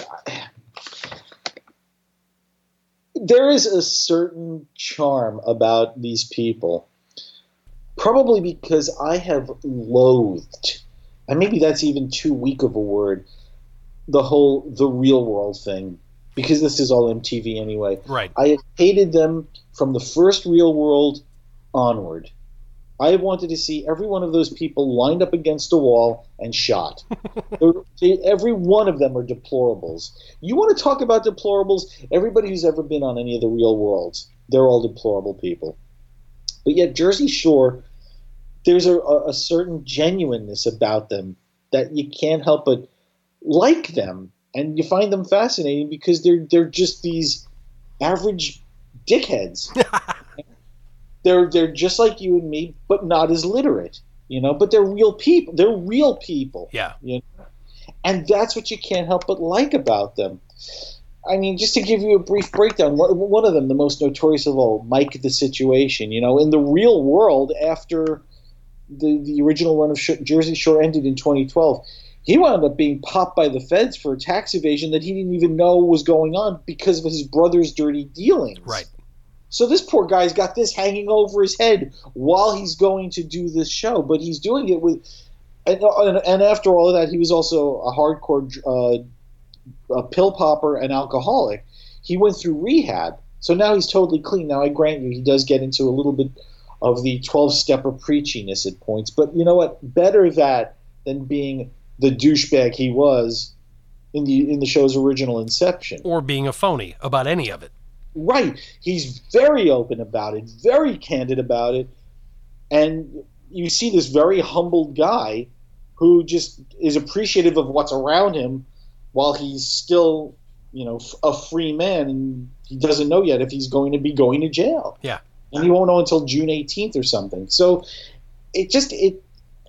Speaker 2: There is a certain charm about these people, probably because I have loathed, and maybe that's even too weak of a word, the whole The Real World thing, because this is all M T V anyway.
Speaker 1: Right.
Speaker 2: I have hated them from the first Real World onward. I wanted to see every one of those people lined up against a wall and shot. they, every one of them are deplorables. You want to talk about deplorables? Everybody who's ever been on any of the Real Worlds, they're all deplorable people. But yet Jersey Shore, there's a, a certain genuineness about them that you can't help but like them. And you find them fascinating because they're they're just these average dickheads. They're they're just like you and me, but not as literate, you know. But they're real people. They're real people.
Speaker 1: Yeah.
Speaker 2: You know? And that's what you can't help but like about them. I mean, just to give you a brief breakdown, one of them, the most notorious of all, Mike the Situation. You know, in the real world, after the the original run of Sh- Jersey Shore ended in twenty twelve, he wound up being popped by the feds for a tax evasion that he didn't even know was going on because of his brother's dirty dealings.
Speaker 1: Right.
Speaker 2: So this poor guy's got this hanging over his head while he's going to do this show, but he's doing it with, and, and, and after all of that, he was also a hardcore uh, a pill popper and alcoholic. He went through rehab, so now he's totally clean. Now I grant you, he does get into a little bit of the twelve-step of preachiness at points, but you know what? Better that than being the douchebag he was in the in the show's original inception,
Speaker 1: or being a phony about any of it.
Speaker 2: Right. He's very open about it, very candid about it. And you see this very humbled guy who just is appreciative of what's around him while he's still, you know, a free man, and he doesn't know yet if he's going to be going to jail.
Speaker 1: Yeah.
Speaker 2: And he won't know until June eighteenth or something. So it just, it,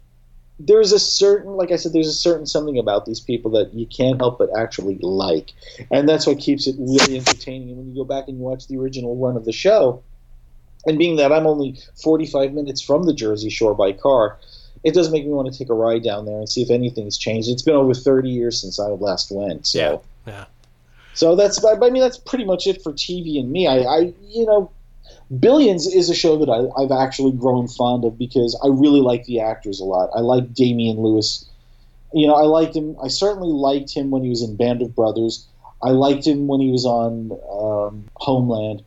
Speaker 2: there's a certain, like I said, there's a certain something about these people that you can't help but actually like. And that's what keeps it really entertaining. And when you go back and you watch the original run of the show, and being that I'm only forty-five minutes from the Jersey Shore by car, it does make me want to take a ride down there and see if anything's changed. It's been over thirty years since I last went. So,
Speaker 1: yeah. yeah.
Speaker 2: So that's, I mean, that's pretty much it for T V and me. I, I you know, Billions is a show that I, I've actually grown fond of because I really like the actors a lot. I like Damian Lewis. You know, I liked him. I certainly liked him when he was in Band of Brothers. I liked him when he was on um, Homeland.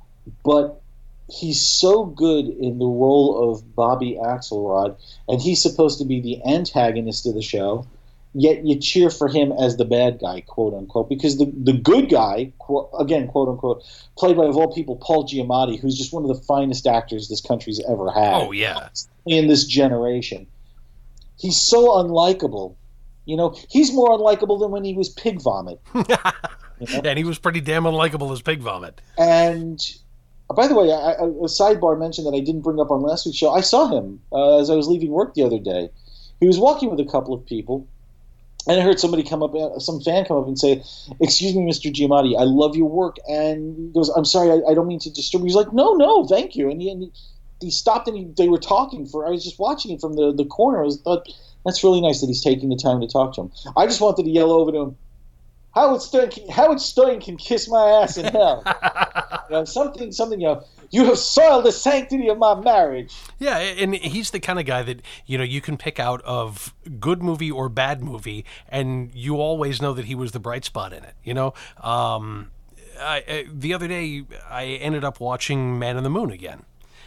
Speaker 2: But he's so good in the role of Bobby Axelrod, and he's supposed to be the antagonist of the show. Yet you cheer for him as the bad guy, quote unquote, because the, the good guy, quote, again, quote unquote, played by, of all people, Paul Giamatti, who's just one of the finest actors this country's ever had.
Speaker 1: Oh, yeah.
Speaker 2: In this generation. He's so unlikable. You know, he's more unlikable than when he was Pig Vomit. You know?
Speaker 1: And he was pretty damn unlikable as Pig Vomit.
Speaker 2: And, by the way, I, I, a sidebar mentioned that I didn't bring up on last week's show. I saw him uh, as I was leaving work the other day. He was walking with a couple of people. And I heard somebody come up, some fan come up and say, "Excuse me, Mister Giamatti, I love your work." And he goes, "I'm sorry, I, I don't mean to disturb you." He's like, "No, no, thank you." And he, and he, he stopped and he, they were talking for, I was just watching it from the, the corner. I was thought, that's really nice that he's taking the time to talk to him. I just wanted to yell over to him, Howard Stern can, Howard Stern can kiss my ass in hell. You know, something, something, you know, you have soiled the sanctity of my marriage.
Speaker 1: Yeah, and he's the kind of guy that, you know, you can pick out of good movie or bad movie, and you always know that he was the bright spot in it, you know? Um, I, I, the other day, I ended up watching Man on the Moon again,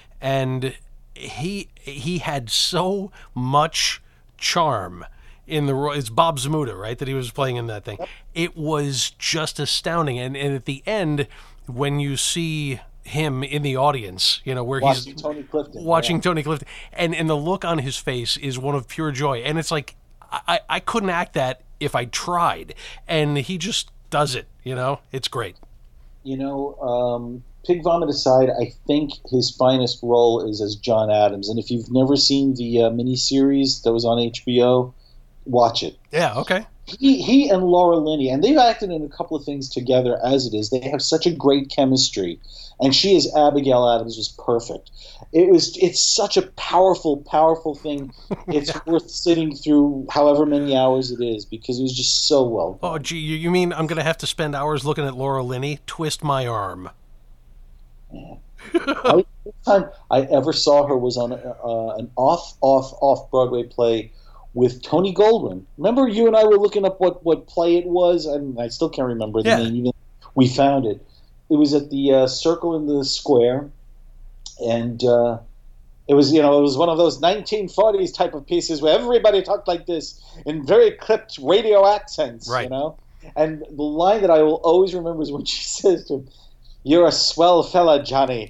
Speaker 1: and he he had so much charm in the role. It's Bob Zmuda, right, that he was playing in that thing. It was just astounding, and, and at the end, when you see him in the audience, you know, where
Speaker 2: watching
Speaker 1: he's
Speaker 2: Tony Clifton,
Speaker 1: watching
Speaker 2: yeah.
Speaker 1: Tony Clifton, and, and the look on his face is one of pure joy. And it's like, I, I couldn't act that if I tried. And he just does it, you know? It's great.
Speaker 2: You know, um, Pig Vomit aside, I think his finest role is as John Adams. And if you've never seen the uh, miniseries that was on H B O, watch it.
Speaker 1: Yeah, okay.
Speaker 2: He, he and Laura Linney, and they've acted in a couple of things together as it is. They have such a great chemistry. And she as Abigail Adams was perfect. It was it's such a powerful, powerful thing. It's yeah. worth sitting through however many hours it is because it was just so well done.
Speaker 1: Oh, gee, you mean I'm going to have to spend hours looking at Laura Linney twist my arm?
Speaker 2: Yeah. I, the first time I ever saw her was on uh, an off, off, off Broadway play with Tony Goldwyn. Remember, you and I were looking up what, what play it was, and I still can't remember the yeah. name. Even we found it. It was at the uh, Circle in the Square, and uh, it was you know it was one of those nineteen forties type of pieces where everybody talked like this in very clipped radio accents,
Speaker 1: right.
Speaker 2: you know. And the line that I will always remember is when she says to him, "You're a swell fella, Johnny."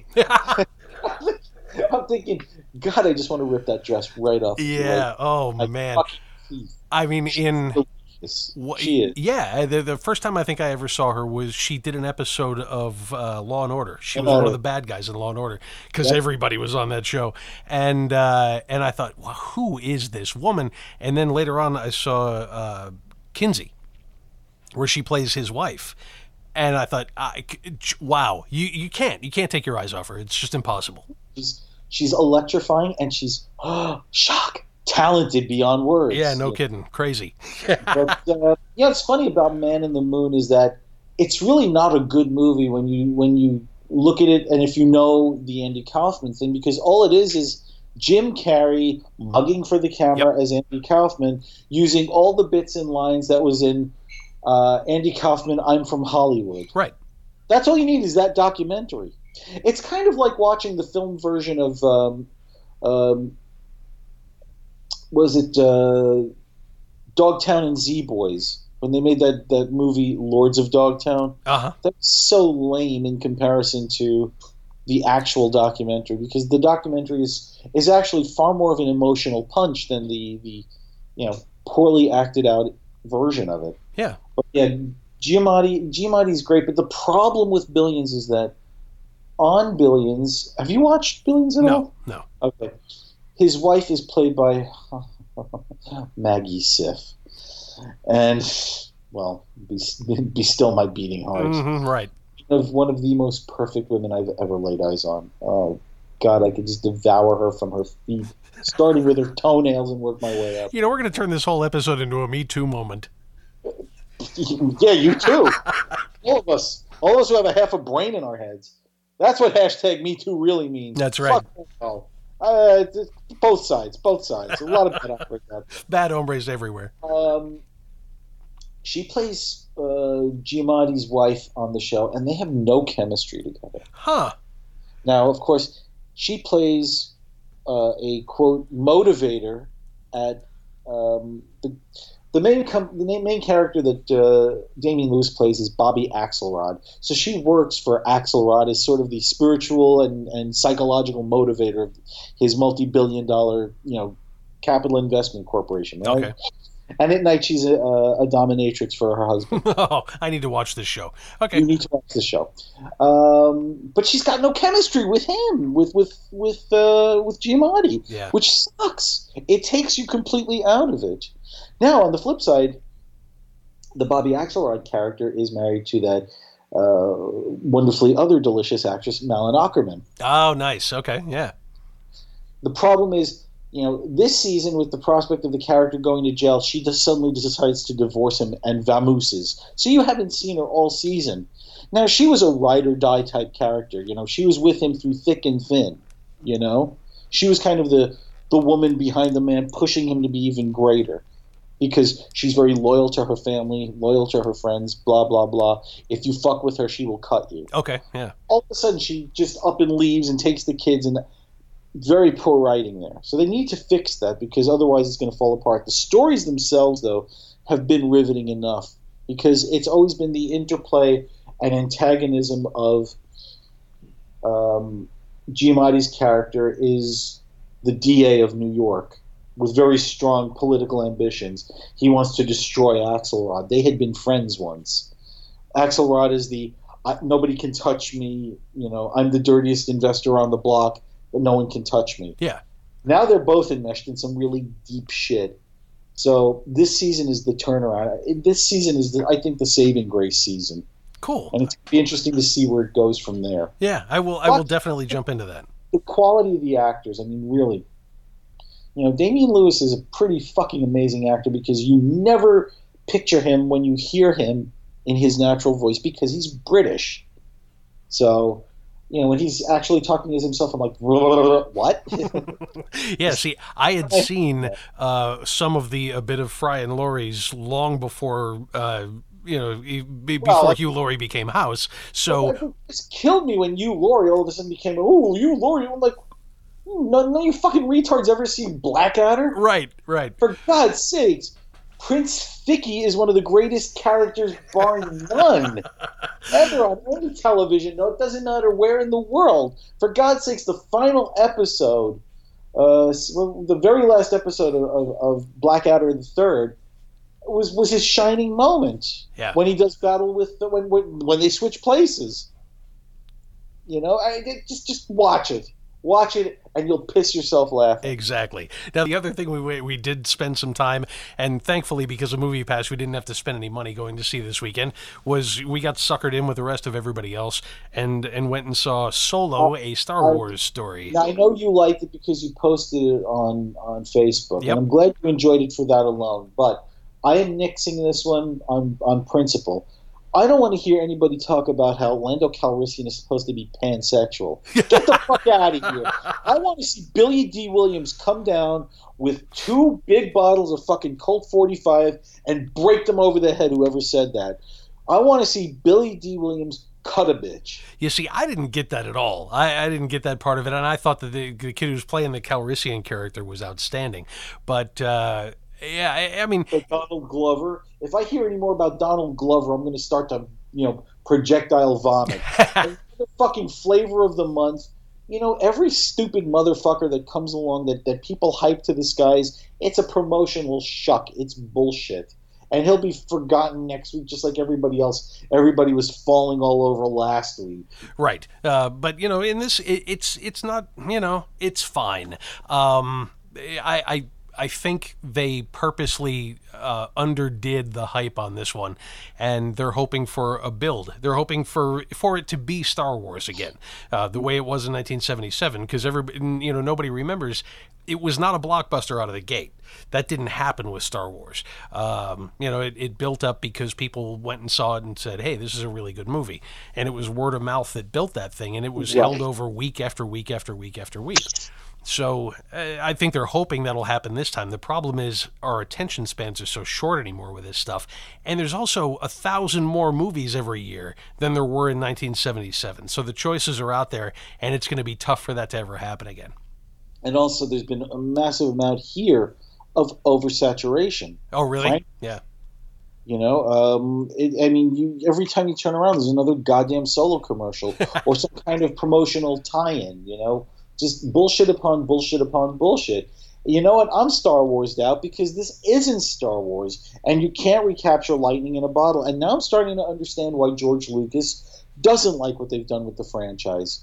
Speaker 2: I'm thinking, God, I just want to rip that dress right off.
Speaker 1: Yeah. Right. Oh my man. I mean, in.
Speaker 2: She is.
Speaker 1: Yeah, the, the first time I think I ever saw her was she did an episode of uh, Law and Order. She was one of the bad guys in Law and Order because yep. everybody was on that show, and uh, and I thought, well, who is this woman? And then later on, I saw uh, Kinsey, where she plays his wife, and I thought, I, wow, you you can't you can't take your eyes off her. It's just impossible.
Speaker 2: She's she's electrifying, and she's oh, shock. Talented beyond words.
Speaker 1: Yeah, no kidding. Crazy.
Speaker 2: But uh, yeah, it's funny about Man in the Moon is that it's really not a good movie when you when you look at it, and if you know the Andy Kaufman thing, because all it is is Jim Carrey mugging for the camera yep. as Andy Kaufman, using all the bits and lines that was in uh, Andy Kaufman, I'm from Hollywood.
Speaker 1: Right.
Speaker 2: That's all you need is that documentary. It's kind of like watching the film version of um, um, was it uh, Dogtown and Z-Boys when they made that, that movie Lords of Dogtown?
Speaker 1: Uh-huh.
Speaker 2: That was so lame in comparison to the actual documentary because the documentary is is actually far more of an emotional punch than the, the you know poorly acted out version of it.
Speaker 1: Yeah.
Speaker 2: But yeah, Giamatti Giamatti's great, but the problem with Billions is that on Billions, have you watched Billions at
Speaker 1: no,
Speaker 2: all?
Speaker 1: No.
Speaker 2: Okay. His wife is played by Maggie Siff. And, well, be, be still my beating heart.
Speaker 1: Mm-hmm, right.
Speaker 2: Of one of the most perfect women I've ever laid eyes on. Oh, God, I could just devour her from her feet, starting with her toenails and work my way up.
Speaker 1: You know, we're going to turn this whole episode into a Me Too moment.
Speaker 2: Yeah, you too. All of us. All of us who have a half a brain in our heads. That's what hashtag Me Too really means.
Speaker 1: That's right.
Speaker 2: Fuck Uh, both sides, both sides. A lot of bad hombres out there.
Speaker 1: Bad hombres everywhere.
Speaker 2: Um, she plays uh, Giamatti's wife on the show, and they have no chemistry together.
Speaker 1: Huh.
Speaker 2: Now, of course, she plays uh, a, quote, motivator at um, the the main com- the main character that uh, Damian Lewis plays is Bobby Axelrod. So she works for Axelrod as sort of the spiritual and, and psychological motivator of his multi-billion dollar, you know, capital investment corporation. Right?
Speaker 1: Okay.
Speaker 2: And at night she's a, a dominatrix for her husband.
Speaker 1: Oh, I need to watch this show. Okay.
Speaker 2: You need to watch the show. Um, but she's got no chemistry with him, with with with uh, with Giamatti,
Speaker 1: yeah.
Speaker 2: which sucks. It takes you completely out of it. Now, on the flip side, the Bobby Axelrod character is married to that uh, wonderfully other delicious actress, Malin Ackerman.
Speaker 1: Oh, nice. Okay, yeah.
Speaker 2: The problem is, you know, this season with the prospect of the character going to jail, she just suddenly decides to divorce him and vamooses. So you haven't seen her all season. Now, she was a ride or die type character. You know, she was with him through thick and thin. You know, she was kind of the the woman behind the man, pushing him to be even greater. Because she's very loyal to her family, loyal to her friends, blah, blah, blah. If you fuck with her, she will cut you.
Speaker 1: Okay, yeah.
Speaker 2: All of a sudden, she just up and leaves and takes the kids, and very poor writing there. So they need to fix that because otherwise it's going to fall apart. The stories themselves, though, have been riveting enough because it's always been the interplay and antagonism of um, Giamatti's character is the D A of New York, with very strong political ambitions. He wants to destroy Axelrod. They had been friends once. Axelrod is the I, nobody can touch me. You know, I'm the dirtiest investor on the block, but no one can touch me.
Speaker 1: Yeah.
Speaker 2: Now they're both enmeshed in some really deep shit. So this season is the turnaround. This season is, the, I think, the saving grace season.
Speaker 1: Cool.
Speaker 2: And it's going to be interesting to see where it goes from there.
Speaker 1: Yeah, I will. I will definitely jump into that.
Speaker 2: The quality of the actors. I mean, really. You know, Damian Lewis is a pretty fucking amazing actor because you never picture him when you hear him in his natural voice because he's British. So, you know, when he's actually talking as himself, I'm like, what?
Speaker 1: Yeah, see, I had seen uh, some of the A Bit of Fry and Laurie's long before, uh, you know, before well, Hugh Laurie became House. So
Speaker 2: it just killed me when Hugh Laurie all of a sudden became, oh, Hugh Laurie. I'm like, none of you fucking retards ever seen Blackadder?
Speaker 1: Right, right.
Speaker 2: For God's sakes. Prince Ficky is one of the greatest characters, bar none, ever on any television. No, it doesn't matter where in the world. For God's sakes, the final episode, uh, the very last episode of, of, of Blackadder the Third, was was his shining moment.
Speaker 1: Yeah. When
Speaker 2: he does battle with the, when when when they switch places. You know, I just just watch it. Watch it, and you'll piss yourself laughing.
Speaker 1: Exactly. Now, the other thing we we did spend some time, and thankfully, because of MoviePass, we didn't have to spend any money going to see this weekend, was we got suckered in with the rest of everybody else and, and went and saw Solo, a Star Wars story.
Speaker 2: Now, I know you liked it because you posted it on, on Facebook,
Speaker 1: yep.
Speaker 2: and I'm glad you enjoyed it for that alone, but I am nixing this one on, on principle. I don't want to hear anybody talk about how Lando Calrissian is supposed to be pansexual. Get the fuck out of here. I want to see Billy D. Williams come down with two big bottles of fucking Colt forty-five and break them over the head, whoever said that. I want to see Billy D. Williams cut a bitch.
Speaker 1: You see, I didn't get that at all. I, I didn't get that part of it, and I thought that the, the kid who was playing the Calrissian character was outstanding. But... uh Yeah, I, I mean...
Speaker 2: Donald Glover. If I hear any more about Donald Glover, I'm going to start to, you know, projectile vomit. The fucking flavor of the month. You know, every stupid motherfucker that comes along that, that people hype to the skies, it's a promotional shuck. It's bullshit. And he'll be forgotten next week just like everybody else. Everybody was falling all over last week.
Speaker 1: Right. Uh, but, you know, in this, it, it's it's not, you know, it's fine. Um, I... I I think they purposely uh, underdid the hype on this one, and they're hoping for a build. They're hoping for for it to be Star Wars again, uh, the way it was in nineteen seventy-seven. Because everybody, you know, nobody remembers it was not a blockbuster out of the gate. That didn't happen with Star Wars. Um, you know, it, it built up because people went and saw it and said, "Hey, this is a really good movie," and it was word of mouth that built that thing, and it was
Speaker 2: right.
Speaker 1: held over week after week after week after week. So uh, I think they're hoping that'll happen this time. The problem is our attention spans are so short anymore with this stuff. And there's also a thousand more movies every year than there were in nineteen seventy-seven. So the choices are out there, and it's going to be tough for that to ever happen again.
Speaker 2: And also there's been a massive amount here of oversaturation.
Speaker 1: Oh, really?
Speaker 2: Right?
Speaker 1: Yeah.
Speaker 2: You know, um, it, I mean, you, every time you turn around, there's another goddamn Solo commercial or some kind of promotional tie-in, you know? Just bullshit upon bullshit upon bullshit. You know what? I'm Star Wars'd out because this isn't Star Wars, and you can't recapture lightning in a bottle. And now I'm starting to understand why George Lucas doesn't like what they've done with the franchise.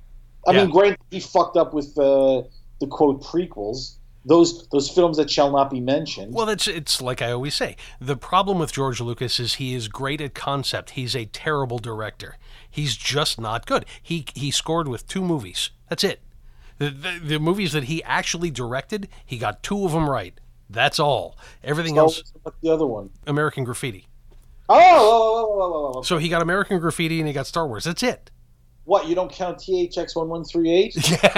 Speaker 2: I yeah. mean, great, he fucked up with uh, the quote prequels. Those those films that shall not be mentioned.
Speaker 1: Well, it's it's like I always say. The problem with George Lucas is he is great at concept. He's a terrible director. He's just not good. He he scored with two movies. That's it. The, the the movies that he actually directed, he got two of them right. That's all. Everything
Speaker 2: so,
Speaker 1: else.
Speaker 2: What's the other one?
Speaker 1: American Graffiti.
Speaker 2: Oh, oh, oh, oh, oh.
Speaker 1: So he got American Graffiti and he got Star Wars. That's it.
Speaker 2: What, you don't count T H X eleven thirty-eight?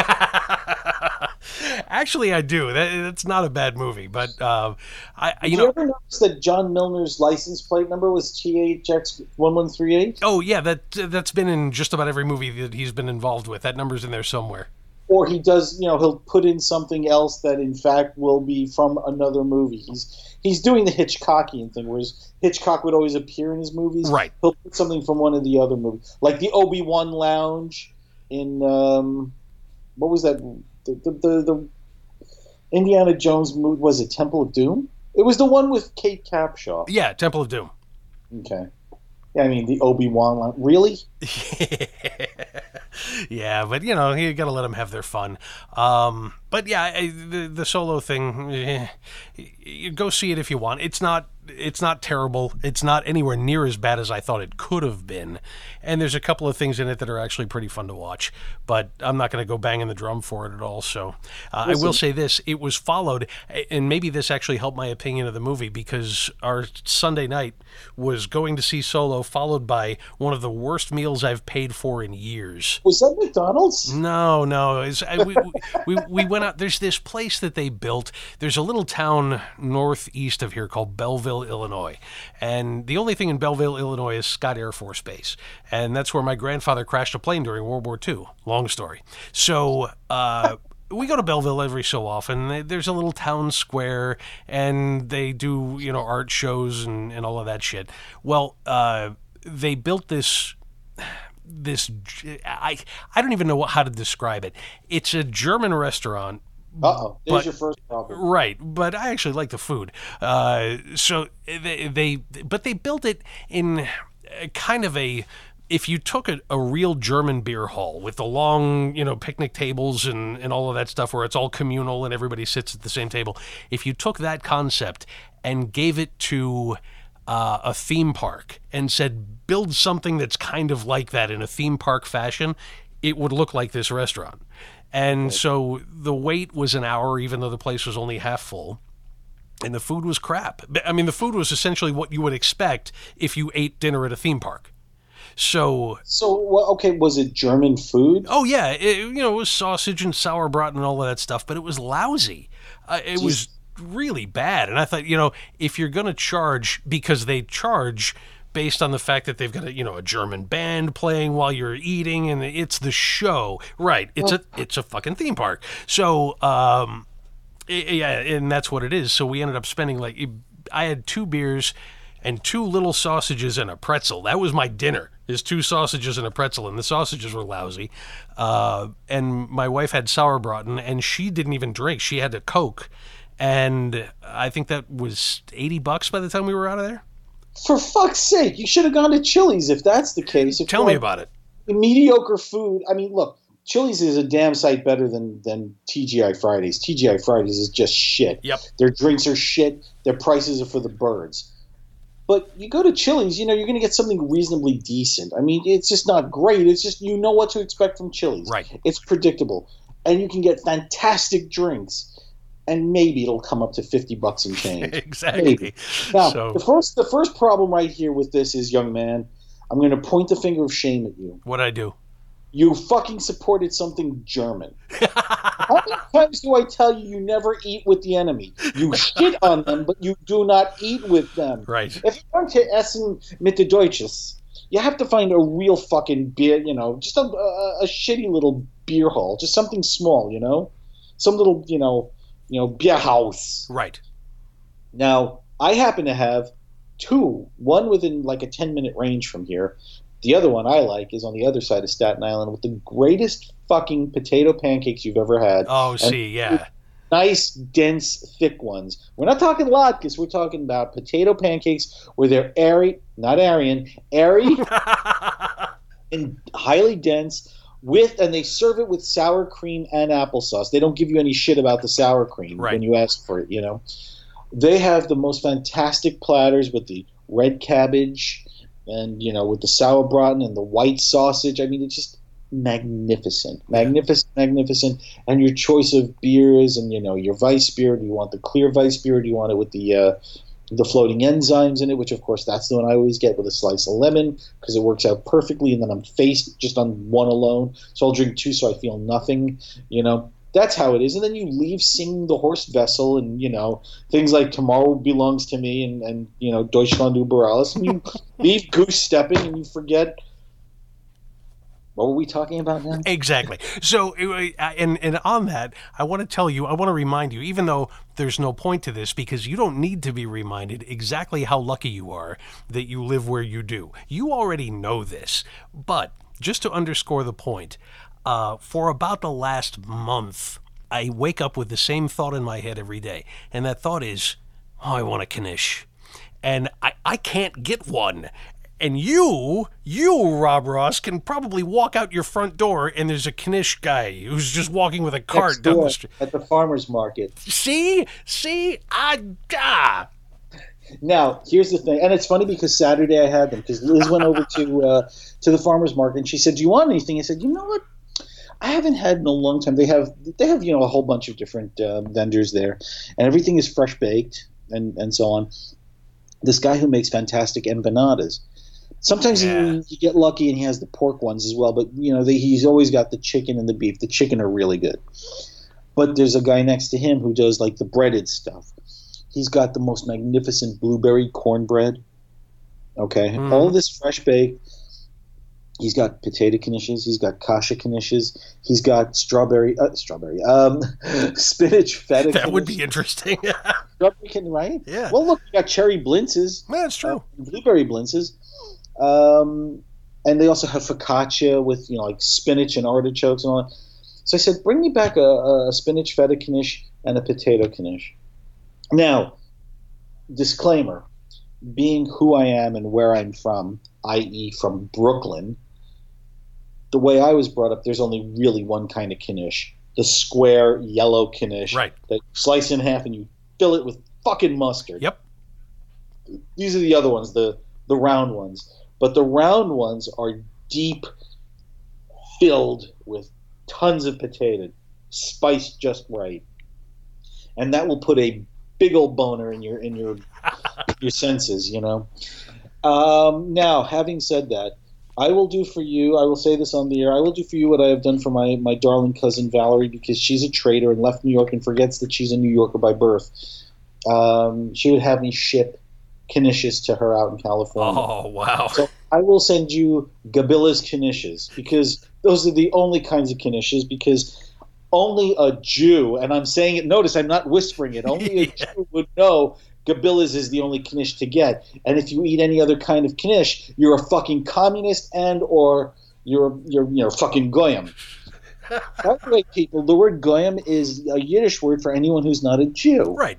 Speaker 1: Actually, I do. That, that's not a bad movie, but uh, I,
Speaker 2: Did
Speaker 1: you
Speaker 2: you
Speaker 1: know.
Speaker 2: ever notice that John Milner's license plate number was T H X eleven thirty-eight?
Speaker 1: Oh yeah, that that's been in just about every movie that he's been involved with. That number's in there somewhere.
Speaker 2: Or he does, you know, he'll put in something else that in fact will be from another movie. He's he's doing the Hitchcockian thing, whereas Hitchcock would always appear in his movies.
Speaker 1: Right.
Speaker 2: He'll put something from one of the other movies, like the Obi-Wan Lounge in um, what was that? The the, the the Indiana Jones movie, was it Temple of Doom? It was the one with Kate Capshaw.
Speaker 1: Yeah, Temple of Doom.
Speaker 2: Okay. I mean, the Obi-Wan line. Really?
Speaker 1: Yeah, but you know, you got to let them have their fun. Um, but yeah, I, the the Solo thing, eh, you go see it if you want. It's not it's not terrible. It's not anywhere near as bad as I thought it could have been. And there's a couple of things in it that are actually pretty fun to watch. But I'm not going to go banging the drum for it at all. So uh, I will say this: it was followed, and maybe this actually helped my opinion of the movie, because our Sunday night was going to see Solo, followed by one of the worst meals I've paid for in years.
Speaker 2: Was that McDonald's?
Speaker 1: No, no. It's, I, we, we we went out. There's this place that they built. There's a little town northeast of here called Belleville, Illinois, and the only thing in Belleville, Illinois, is Scott Air Force Base, and that's where my grandfather crashed a plane during World War Two. Long story. So. Uh, We go to Belleville every so often. There's a little town square, and they do, you know, art shows and, and all of that shit. Well, uh, they built this, this, I, I don't even know how to describe it. It's a German restaurant.
Speaker 2: Uh-oh, there's
Speaker 1: but,
Speaker 2: your first problem.
Speaker 1: Right, but I actually like the food. Uh, so they, they, but they built it in kind of a, if you took a, a real German beer hall with the long, you know, picnic tables and, and all of that stuff where it's all communal and everybody sits at the same table, if you took that concept and gave it to uh, a theme park and said, build something that's kind of like that in a theme park fashion, it would look like this restaurant. And right. So the wait was an hour, even though the place was only half full. And the food was crap. I mean, the food was essentially what you would expect if you ate dinner at a theme park. So,
Speaker 2: so well, okay, was it German food?
Speaker 1: Oh yeah, it, you know, it was sausage and sauerbraten and all of that stuff, but it was lousy. Uh, it Jeez. was really bad, and I thought, you know, if you're going to charge, because they charge based on the fact that they've got a, you know, a German band playing while you're eating, and it's the show, right? It's a it's a fucking theme park. So, um, yeah, and that's what it is. So we ended up spending like, I had two beers and two little sausages and a pretzel. That was my dinner. Is two sausages and a pretzel, and the sausages were lousy. Uh, and my wife had sauerbraten, and she didn't even drink. She had a Coke, and I think that was eighty bucks by the time we were out of there.
Speaker 2: For fuck's sake, you should have gone to Chili's if that's the case. If
Speaker 1: Tell me about it.
Speaker 2: Mediocre food. I mean, look, Chili's is a damn sight better than, than T G I Fridays. T G I Fridays is just shit.
Speaker 1: Yep.
Speaker 2: Their drinks are shit. Their prices are for the birds. But you go to Chili's, you know, you're going to get something reasonably decent. I mean, it's just not great. It's just, you know what to expect from Chili's.
Speaker 1: Right.
Speaker 2: It's predictable. And you can get fantastic drinks. And maybe it'll come up to fifty bucks and change.
Speaker 1: Exactly.
Speaker 2: Maybe. Now,
Speaker 1: so,
Speaker 2: the first the first problem right here with this is, young man, I'm going to point the finger of shame at you.
Speaker 1: What'd I do?
Speaker 2: You fucking supported something German. How many times do I tell you you never eat with the enemy? You shit on them, but you do not eat with them.
Speaker 1: Right.
Speaker 2: If you want to essen mit the Deutsches, you have to find a real fucking beer, you know, just a, a, a shitty little beer hall, just something small, you know, some little, you know, you know, beer house.
Speaker 1: Right.
Speaker 2: Now, I happen to have two, one within like a ten minute range from here. The other one I like is on the other side of Staten Island with the greatest fucking potato pancakes you've ever had.
Speaker 1: Oh, see, yeah.
Speaker 2: Nice, dense, thick ones. We're not talking latkes. We're talking about potato pancakes where they're airy, not Aryan, airy and highly dense with, and they serve it with sour cream and applesauce. They don't give you any shit about the sour cream
Speaker 1: right.
Speaker 2: when you ask for it, you know. They have the most fantastic platters with the red cabbage and, you know, with the sauerbraten and the white sausage. I mean, it's just magnificent, magnificent, magnificent. And your choice of beers and, you know, your Weiss beer. Do you want the clear Weiss beer? Do you want it with the uh, the floating enzymes in it? Which, of course, that's the one I always get with a slice of lemon because it works out perfectly. And then I'm faced just on one alone. So I'll drink two so I feel nothing, you know. That's how it is. And then you leave singing the Horst Wessel and, you know, things like Tomorrow Belongs to Me and, and you know, Deutschland über alles. And you leave goose stepping and you forget. What were we talking about now?
Speaker 1: Exactly. So, and, and on that, I want to tell you, I want to remind you, even though there's no point to this, because you don't need to be reminded exactly how lucky you are that you live where you do. You already know this. But just to underscore the point, Uh, for about the last month, I wake up with the same thought in my head every day. And that thought is, oh, I want a Knish. And I, I can't get one. And you, you, Rob Ross, can probably walk out your front door and there's a Knish guy who's just walking with a cart
Speaker 2: Next
Speaker 1: down
Speaker 2: door
Speaker 1: the street.
Speaker 2: at the farmer's market.
Speaker 1: See? See? I, ah.
Speaker 2: Now, here's the thing. And it's funny because Saturday I had them because Liz went over to uh, to the farmer's market and she said, do you want anything? I said, you know what? I haven't had in a long time. They have, they have you know, a whole bunch of different uh, vendors there. And everything is fresh baked and, and so on. This guy who makes fantastic empanadas. Sometimes
Speaker 1: Yeah.
Speaker 2: you, you get lucky and he has the pork ones as well, but you know they, he's always got the chicken and the beef. The chicken are really good. But there's a guy next to him who does like the breaded stuff. He's got the most magnificent blueberry cornbread. Okay,
Speaker 1: Mm.
Speaker 2: all of this fresh baked. He's got potato knishes. He's got kasha knishes. He's got strawberry, uh, strawberry, um, spinach feta.
Speaker 1: That would
Speaker 2: knishes.
Speaker 1: be interesting.
Speaker 2: Strawberry kn- right?
Speaker 1: Yeah.
Speaker 2: Well, look, you got cherry blintzes.
Speaker 1: That's true.
Speaker 2: Uh, blueberry blintzes. Um, and they also have focaccia with, you know, like spinach and artichokes and all that. So I said, bring me back a, a spinach feta knish and a potato knish. Now, disclaimer, being who I am and where I'm from, that is from Brooklyn, the way I was brought up, there's only really one kind of knish. The square yellow knish
Speaker 1: Right.
Speaker 2: that you slice in half and you fill it with fucking mustard.
Speaker 1: Yep.
Speaker 2: These are the other ones, the, the round ones. But the round ones are deep, filled with tons of potato, spiced just right. And that will put a big old boner in your in your your senses, you know. Um, now, having said that, I will do for you, I will say this on the air, I will do for you what I have done for my, my darling cousin Valerie, because she's a traitor and left New York and forgets that she's a New Yorker by birth. Um, she would have me ship knishes to her out in California.
Speaker 1: Oh, wow.
Speaker 2: So I will send you Gabilla's knishes, because those are the only kinds of knishes, because only a Jew, and I'm saying it, notice I'm not whispering it, only a
Speaker 1: Yeah.
Speaker 2: Jew would know Gabilla's is the only knish to get. And if you eat any other kind of knish, you're a fucking communist and or you're you're you know fucking goyim. By the way, people, the word goyim is a Yiddish word for anyone who's not a Jew.
Speaker 1: Right.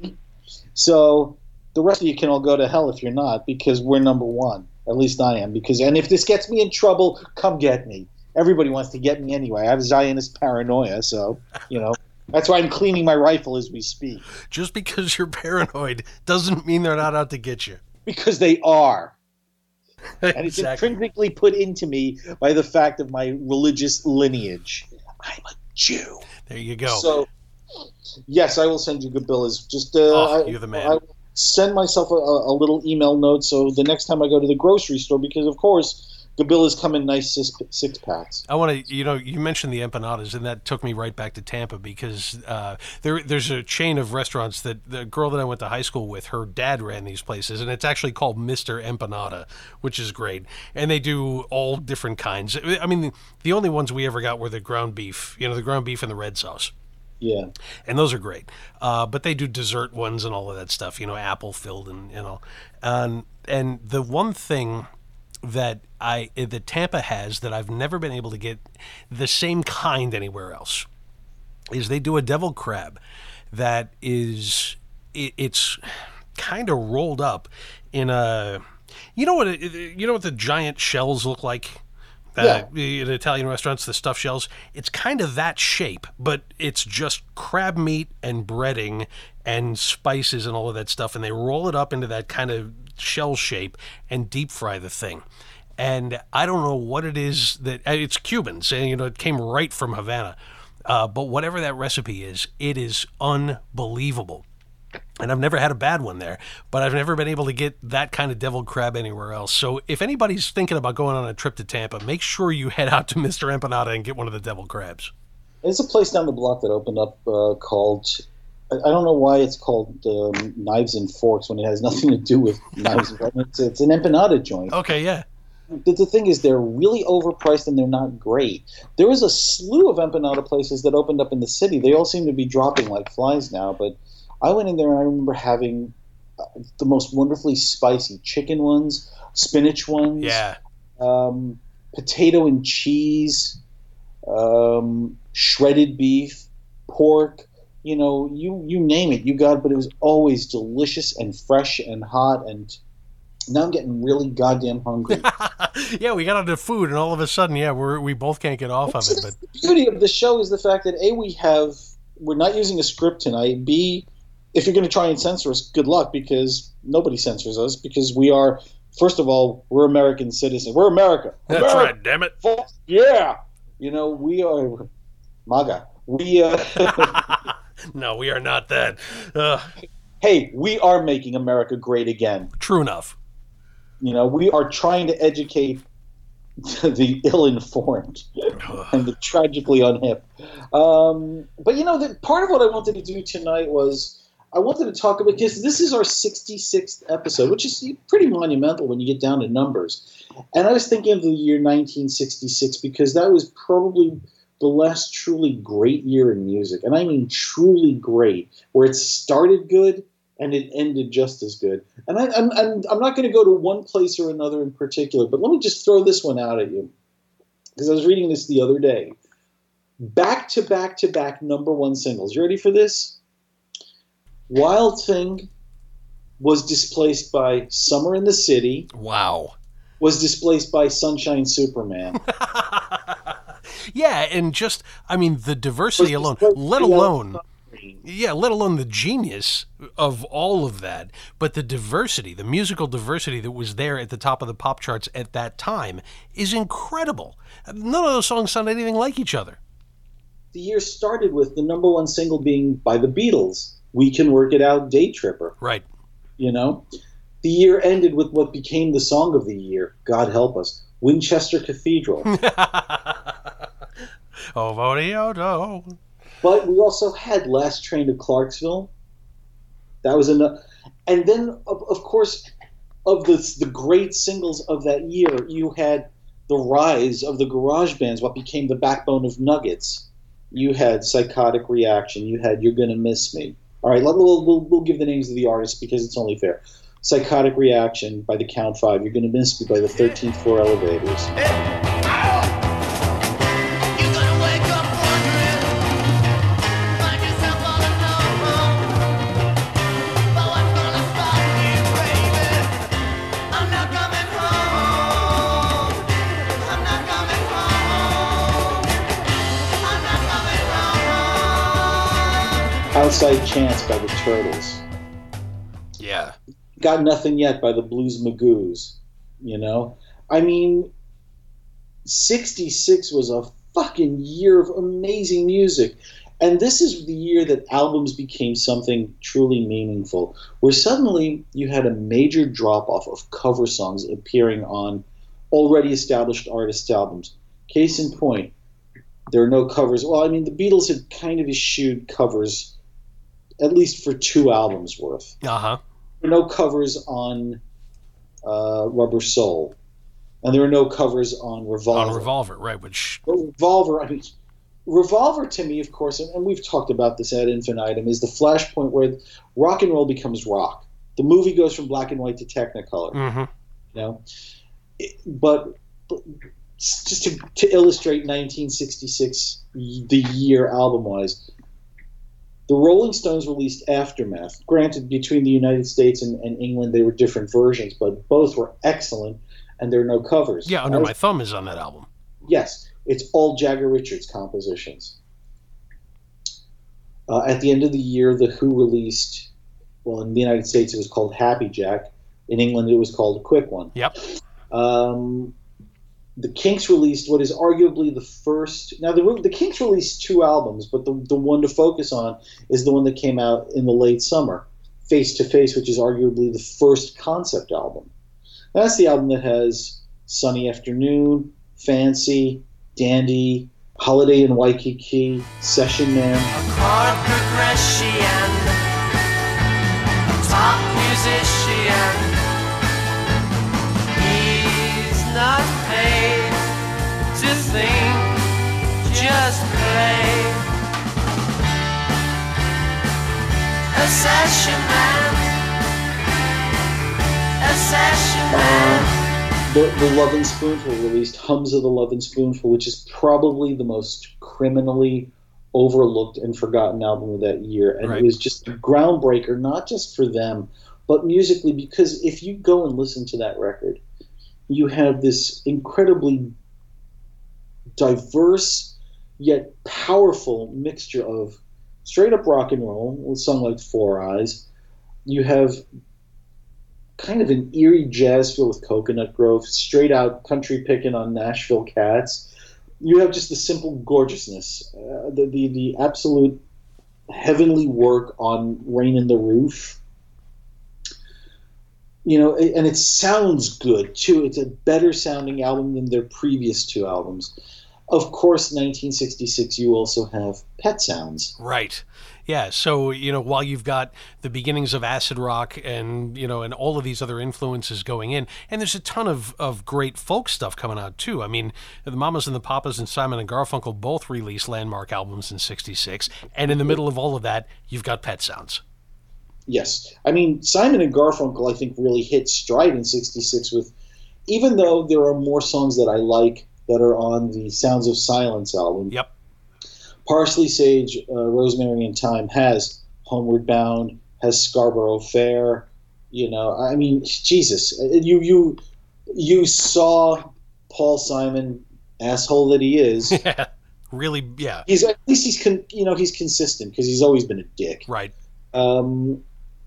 Speaker 2: So the rest of you can all go to hell if you're not, because we're number one. At least I am. Because and if this gets me in trouble, come get me. Everybody wants to get me anyway. I have Zionist paranoia, so you know. That's why I'm cleaning my rifle as we speak.
Speaker 1: Just because you're paranoid doesn't mean they're not out to get you.
Speaker 2: Because they are. And it's
Speaker 1: Exactly.
Speaker 2: intrinsically put into me by the fact of my religious lineage. I'm a Jew.
Speaker 1: There you go.
Speaker 2: So, yes, I will send you Gabilla's. Just uh,
Speaker 1: Oh,
Speaker 2: I,
Speaker 1: you're the man.
Speaker 2: I will send myself a, a little email note so the next time I go to the grocery store, because of course Gabilla's come in nice six, six packs.
Speaker 1: I want to, you know, you mentioned the empanadas, and that took me right back to Tampa, because uh, there, there's a chain of restaurants that the girl that I went to high school with, her dad ran these places, and it's actually called Mister Empanada, which is great. And they do all different kinds. I mean, the only ones we ever got were the ground beef, you know, the ground beef and the red sauce.
Speaker 2: Yeah.
Speaker 1: And those are great. Uh, but they do dessert ones and all of that stuff, you know, apple filled and, you know. And, and the one thing that I that Tampa has that I've never been able to get the same kind anywhere else is they do a devil crab that is it, it's kind of rolled up in a you know what it, you know what the giant shells look like. Uh, in Italian restaurants, the stuffed shells, it's kind of that shape, but it's just crab meat and breading and spices and all of that stuff, and they roll it up into that kind of shell shape and deep fry the thing. And I don't know what it is that it's Cuban, saying you know it came right from Havana, uh, but whatever that recipe is, it is unbelievable. And I've never had a bad one there, but I've never been able to get that kind of deviled crab anywhere else. So if anybody's thinking about going on a trip to Tampa, make sure you head out to Mister Empanada and get one of the deviled crabs.
Speaker 2: There's a place down the block that opened up uh, called, I I don't know why it's called um, Knives and Forks when it has nothing to do with knives and forks. It's, it's an empanada joint.
Speaker 1: Okay, yeah.
Speaker 2: The, the thing is, they're really overpriced and they're not great. There was a slew of empanada places that opened up in the city. They all seem to be dropping like flies now, but I went in there and I remember having uh, the most wonderfully spicy chicken ones, spinach ones,
Speaker 1: Yeah.
Speaker 2: um, potato and cheese, um, shredded beef, pork. You know, you you name it, you got it. But it was always delicious and fresh and hot, and Now I'm getting really goddamn hungry.
Speaker 1: Yeah, we got onto food, and all of a sudden, yeah, we're we both can't get off of it. But
Speaker 2: the beauty of the show is the fact that A, we have we're not using a script tonight. B, if you're going to try and censor us, good luck, because nobody censors us, because we are, first of all, we're American citizens. We're America.
Speaker 1: That's
Speaker 2: America.
Speaker 1: right, damn it.
Speaker 2: Yeah. You know, we are MAGA. We uh,
Speaker 1: No, we are not that. Uh,
Speaker 2: hey, we are making America great again.
Speaker 1: True enough.
Speaker 2: You know, we are trying to educate the ill-informed and the tragically unhip. Um, but, you know, the, part of what I wanted to do tonight was I wanted to talk about, because this is our sixty-sixth episode, which is pretty monumental when you get down to numbers. And I was thinking of the year nineteen sixty-six because that was probably the last truly great year in music. And I mean truly great, where it started good and it ended just as good. And I, I'm, I'm, I'm not going to go to one place or another in particular, but let me just throw this one out at you. Because I was reading this the other day. Back to back to back number one singles. You ready for this? Wild Thing was displaced by Summer in the City.
Speaker 1: Wow.
Speaker 2: Was displaced by Sunshine Superman.
Speaker 1: Yeah, and just, I mean, the diversity alone, let alone... Yeah, let alone the genius of all of that, but the diversity, the musical diversity that was there at the top of the pop charts at that time is incredible. None of those songs sound anything like each other.
Speaker 2: The year started with the number one single being by the Beatles, We Can Work It Out, Day Tripper.
Speaker 1: Right. You
Speaker 2: know? The year ended with what became the song of the year, God help us, Winchester Cathedral.
Speaker 1: Oh, Vodiodo.
Speaker 2: But we also had Last Train to Clarksville. That was enough. And then, of, of course, of the, the great singles of that year, you had the rise of the garage bands, what became the backbone of Nuggets. You had Psychotic Reaction. You had You're Gonna Miss Me. All right, let, we'll, we'll, we'll give the names of the artists because it's only fair. Psychotic Reaction by the Count Five. You're Gonna Miss Me by the thirteenth Floor Elevators. Hey. Outside Chance by the Turtles.
Speaker 1: Yeah.
Speaker 2: Got Nothing Yet by the Blues Magoos. You know? I mean, sixty-six was a fucking year of amazing music. And this is the year that albums became something truly meaningful, where suddenly you had a major drop-off of cover songs appearing on already established artists' albums. Case in point, there are no covers. Well, I mean, the Beatles had kind of eschewed covers at least for two albums worth.
Speaker 1: Uh-huh.
Speaker 2: There were no covers on uh, Rubber Soul. And there were no covers on Revolver.
Speaker 1: On Revolver, right, which...
Speaker 2: But Revolver, I mean, Revolver to me, of course, and, and we've talked about this ad infinitum, is the flashpoint where rock and roll becomes rock. The movie goes from black and white to Technicolor.
Speaker 1: Mm-hmm.
Speaker 2: You know? It, but, but just to, to illustrate nineteen sixty-six, the year album-wise, the Rolling Stones released Aftermath. Granted, between the United States and, and England, they were different versions, but both were excellent, and there are no covers.
Speaker 1: Yeah, Under
Speaker 2: was,
Speaker 1: My Thumb is on that album.
Speaker 2: Yes, it's all Jagger Richards compositions. Uh, at the end of the year, The Who released, well, in the United States, it was called Happy Jack. In England, it was called Quick One.
Speaker 1: Yep.
Speaker 2: Um, the Kinks released what is arguably the first. Now, the the Kinks released two albums, but the the one to focus on is the one that came out in the late summer, Face to Face, which is arguably the first concept album. That's the album that has Sunny Afternoon, Fancy, Dandy, Holiday in Waikiki, Session Man.
Speaker 3: A chord progression, a top musician. He's not paid to think, just play. A session man, a session man.
Speaker 2: The, the Love and Spoonful released Hums of the Love and Spoonful, which is probably the most criminally overlooked and forgotten album of that year. And
Speaker 1: right.
Speaker 2: It was just a groundbreaker, not just for them, but musically, because if you go and listen to that record, you have this incredibly diverse yet powerful mixture of straight up rock and roll with a song like Four Eyes. You have kind of an eerie jazz feel with Coconut Grove, straight out country picking on Nashville Cats. You have just the simple gorgeousness, uh, the, the the absolute heavenly work on Rain in the Roof. You know, and it sounds good too. It's a better sounding album than their previous two albums. Of course, nineteen sixty-six, you also have Pet Sounds.
Speaker 1: Right. Yeah. So, you know, while you've got the beginnings of acid rock and, you know, and all of these other influences going in, and there's a ton of, of great folk stuff coming out too. I mean, the Mamas and the Papas and Simon and Garfunkel both released landmark albums in sixty-six. And in the middle of all of that, you've got Pet Sounds.
Speaker 2: Yes. I mean, Simon and Garfunkel, I think, really hit stride in sixty-six with, even though there are more songs that I like that are on the Sounds of Silence album.
Speaker 1: Yep.
Speaker 2: Parsley, Sage, uh, Rosemary, and Thyme has Homeward Bound, has Scarborough Fair. You know, I mean, Jesus, you you you saw Paul Simon, asshole that he is.
Speaker 1: Yeah, really, yeah.
Speaker 2: He's at least he's con, you know he's consistent because he's always been a dick.
Speaker 1: Right.
Speaker 2: Um,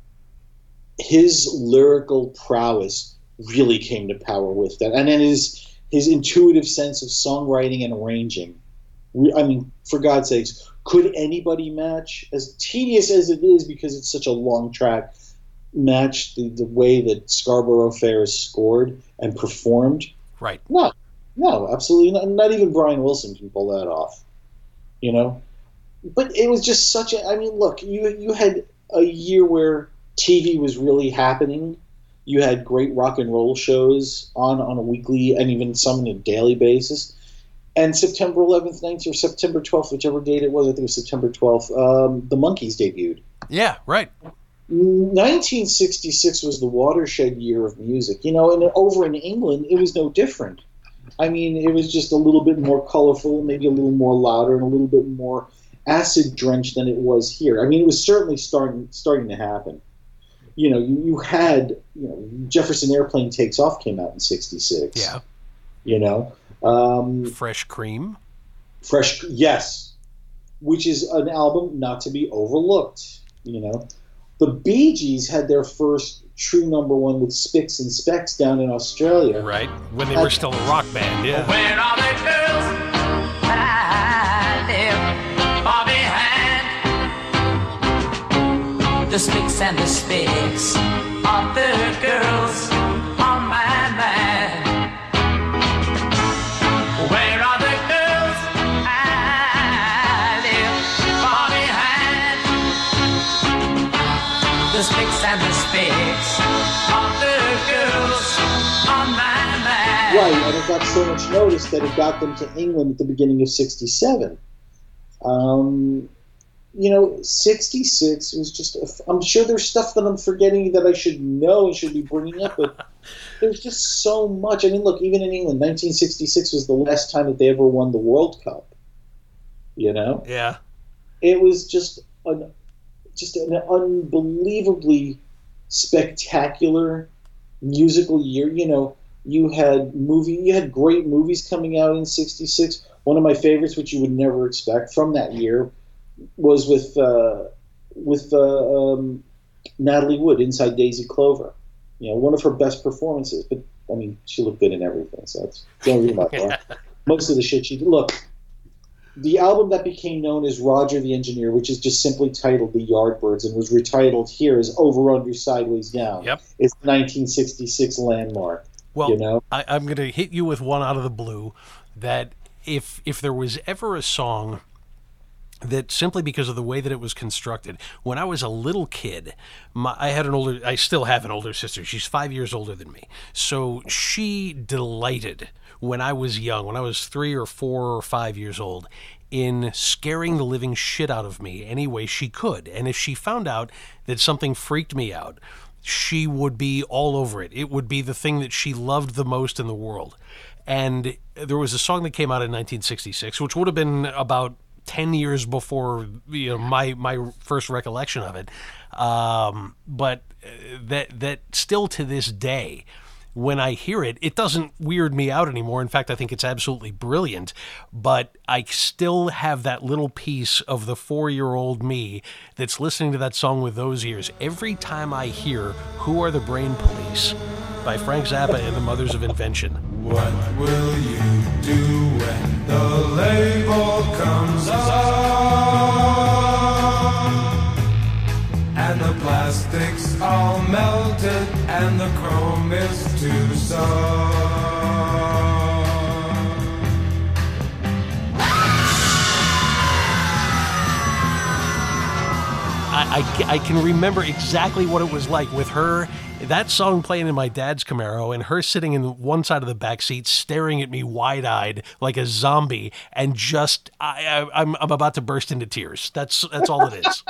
Speaker 2: his lyrical prowess really came to power with that, and then his his intuitive sense of songwriting and arranging. I mean, for God's sakes, could anybody match, as tedious as it is because it's such a long track, match the, the way that Scarborough Fair is scored and performed?
Speaker 1: Right.
Speaker 2: No, no, absolutely not. Not even Brian Wilson can pull that off, you know? But it was just such a, I mean, look, you you had a year where T V was really happening. You had great rock and roll shows on, on a weekly and even some on a daily basis. And September eleventh, nineteenth, or September twelfth, whichever date it was, I think it was September twelfth, um, the Monkees debuted.
Speaker 1: Yeah, right.
Speaker 2: nineteen sixty-six was the watershed year of music. You know, and over in England, it was no different. I mean, it was just a little bit more colorful, maybe a little more louder, and a little bit more acid-drenched than it was here. I mean, it was certainly starting starting to happen. You know, you, you had, you know, Jefferson Airplane Takes Off came out in sixty-six.
Speaker 1: Yeah.
Speaker 2: You know? Um,
Speaker 1: Fresh Cream.
Speaker 2: Fresh, yes. Which is an album not to be overlooked, you know? The Bee Gees had their first true number one with Spicks and Specks down in Australia.
Speaker 1: Right, when they were still a rock band, yeah.
Speaker 3: Where are the girls I live far behind? The Spicks and the Spicks are the girls on my mind. Where are the girls I live far behind? The Spicks and the Spicks are the girls on my mind.
Speaker 2: Right, and it got so much notice that it got them to England at the beginning of sixty-seven. Um, you know, sixty-six was just, a, I'm sure there's stuff that I'm forgetting that I should know and should be bringing up, but there's just so much. I mean, look, even in England, nineteen sixty-six was the last time that they ever won the World Cup. You know?
Speaker 1: Yeah.
Speaker 2: It was just an, just an unbelievably spectacular musical year. You know, you had movie, you had great movies coming out in sixty-six. One of my favorites, which you would never expect from that year, was with uh, with uh, um, Natalie Wood, Inside Daisy Clover. You know, one of her best performances. But I mean, she looked good in everything. So that's the only thing about that. Most of the shit she did. Look, the album that became known as Roger the Engineer, which is just simply titled The Yardbirds and was retitled here as Over, Under, Sideways, Down.
Speaker 1: Yep.
Speaker 2: It's the nineteen sixty-six landmark.
Speaker 1: Well,
Speaker 2: you know?
Speaker 1: I, I'm going to hit you with one out of the blue that if if there was ever a song that simply because of the way that it was constructed, when I was a little kid, my, I had an older, I still have an older sister. She's five years older than me. So she delighted when I was young, when I was three or four or five years old, in scaring the living shit out of me any way she could. And if she found out that something freaked me out, she would be all over it. It would be the thing that she loved the most in the world. And there was a song that came out in nineteen sixty-six, which would have been about ten years before, you know, my my first recollection of it. Um, but that that still to this day, when I hear it, it doesn't weird me out anymore. In fact, I think it's absolutely brilliant. But I still have that little piece of the four-year-old me that's listening to that song with those ears. Every time I hear Who Are the Brain Police by Frank Zappa and the Mothers of Invention.
Speaker 4: What will you do when the label comes off? And the plastic's all melted and the chrome is too soft.
Speaker 1: I, I, I can remember exactly what it was like with her, that song playing in my dad's Camaro, and her sitting in one side of the back seat staring at me wide-eyed like a zombie, and just I, I, I'm I'm about to burst into tears. That's that's all it is.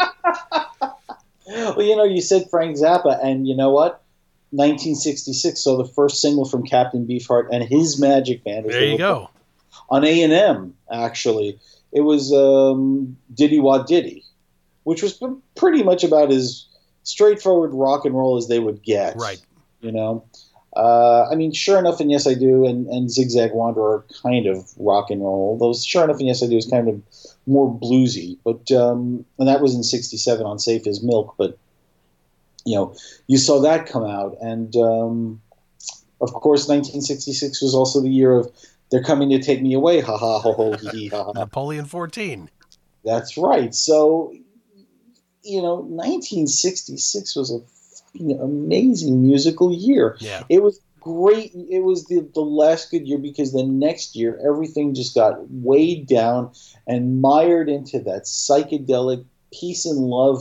Speaker 2: Well, you know, you said Frank Zappa, and you know what? nineteen sixty-six, so the first single from Captain Beefheart and his Magic Band.
Speaker 1: There you go.
Speaker 2: On A and M, actually. It was um, Diddy Wah Diddy, which was pretty much about as straightforward rock and roll as they would get.
Speaker 1: Right.
Speaker 2: You know? Uh, I mean, Sure Enough and Yes I Do and, and Zigzag Wanderer are kind of rock and roll. Those Sure Enough and Yes I Do is kind of more bluesy. But um, and that was in sixty-seven on Safe as Milk. But, you know, you saw that come out. And, um, of course, nineteen sixty-six was also the year of They're Coming to Take Me Away, ha ha, ho ho, hee hee, ha ha.
Speaker 1: Napoleon fourteen.
Speaker 2: That's right. So, you know, nineteen sixty-six was a fucking amazing musical year.
Speaker 1: Yeah.
Speaker 2: It was great. It was the, the last good year because the next year everything just got weighed down and mired into that psychedelic peace and love,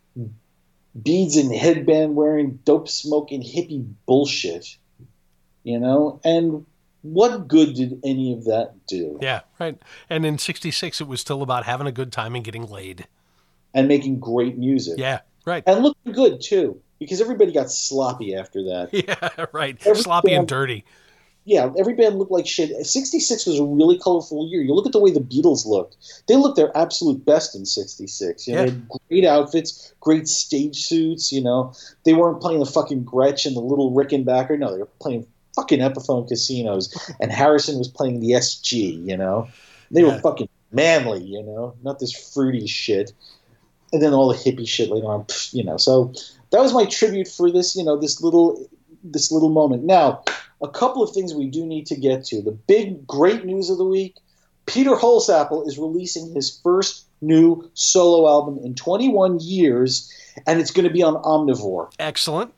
Speaker 2: beads and headband wearing, dope smoking hippie bullshit. You know? And what good did any of that do?
Speaker 1: Yeah, right. And in sixty-six, it was still about having a good time and getting laid.
Speaker 2: And making great music.
Speaker 1: Yeah, right.
Speaker 2: And looking good, too, because everybody got sloppy after that.
Speaker 1: Yeah, right.
Speaker 2: Every
Speaker 1: Sloppy
Speaker 2: band,
Speaker 1: and dirty.
Speaker 2: Yeah, every band looked like shit. sixty-six was a really colorful year. You look at the way the Beatles looked. They looked their absolute best in sixty-six. You know,
Speaker 1: Yeah.
Speaker 2: They had great outfits, great stage suits, you know. They weren't playing the fucking Gretsch and the little Rickenbacker. No, they were playing fucking Epiphone Casinos. And Harrison was playing the S G, you know. They
Speaker 1: Yeah.
Speaker 2: were fucking manly, you know, not this fruity shit. And then all the hippie shit later on, pff, you know. So that was my tribute for this, you know, this little, this little moment. Now, a couple of things we do need to get to. The big, great news of the week: Peter Holsapple is releasing his first new solo album in twenty-one years, and it's going to be on Omnivore.
Speaker 1: Excellent.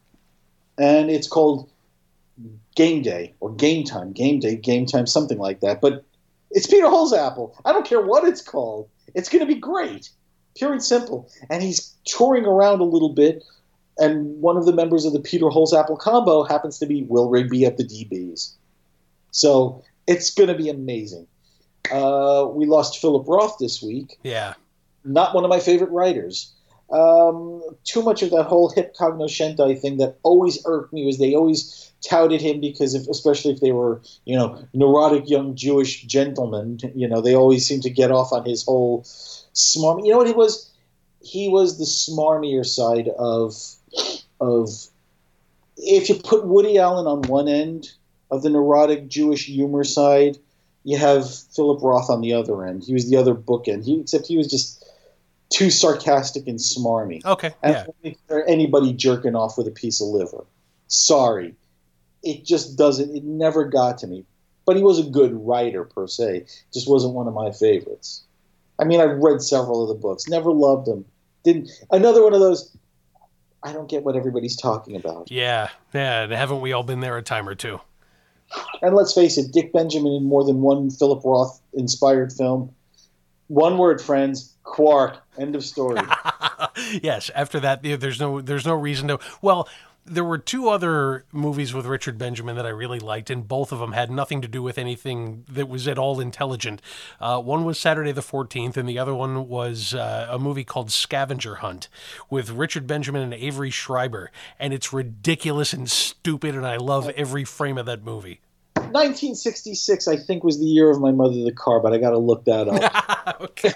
Speaker 2: And it's called Game Day or Game Time, Game Day, Game Time, something like that. But it's Peter Holsapple. I don't care what it's called. It's going to be great. Pure and simple. And he's touring around a little bit, and one of the members of the Peter Holsapple combo happens to be Will Rigby at the D Bs. So it's going to be amazing. Uh, we lost Philip Roth this week.
Speaker 1: Yeah.
Speaker 2: Not one of my favorite writers. Um, too much of that whole hip cognoscenti thing that always irked me was they always touted him because, if, especially if they were, you know, neurotic young Jewish gentlemen, you know, they always seemed to get off on his whole smart. You know what he was? He was the smarmier side of of. If you put Woody Allen on one end of the neurotic Jewish humor side, you have Philip Roth on the other end. He was the other bookend. He, except he was just too sarcastic and smarmy.
Speaker 1: Okay.
Speaker 2: And
Speaker 1: Yeah.
Speaker 2: for anybody jerking off with a piece of liver. Sorry. It just doesn't, it never got to me. But he was a good writer, per se. Just wasn't one of my favorites. I mean, I've read several of the books. Never loved them. Didn't, another one of those, I don't get what everybody's talking about.
Speaker 1: Yeah. Yeah. And haven't we all been there a time or two?
Speaker 2: And let's face it, Dick Benjamin in more than one Philip Roth inspired film. One word, friends, quark. End of story.
Speaker 1: Yes. After that, yeah, there's no there's no reason to. Well, there were two other movies with Richard Benjamin that I really liked, and both of them had nothing to do with anything that was at all intelligent. Uh, one was Saturday the fourteenth, and the other one was uh, a movie called Scavenger Hunt with Richard Benjamin and Avery Schreiber, and it's ridiculous and stupid, and I love every frame of that movie.
Speaker 2: nineteen sixty-six, I think, was the year of my mother the car, but I got to look that up.
Speaker 1: Okay.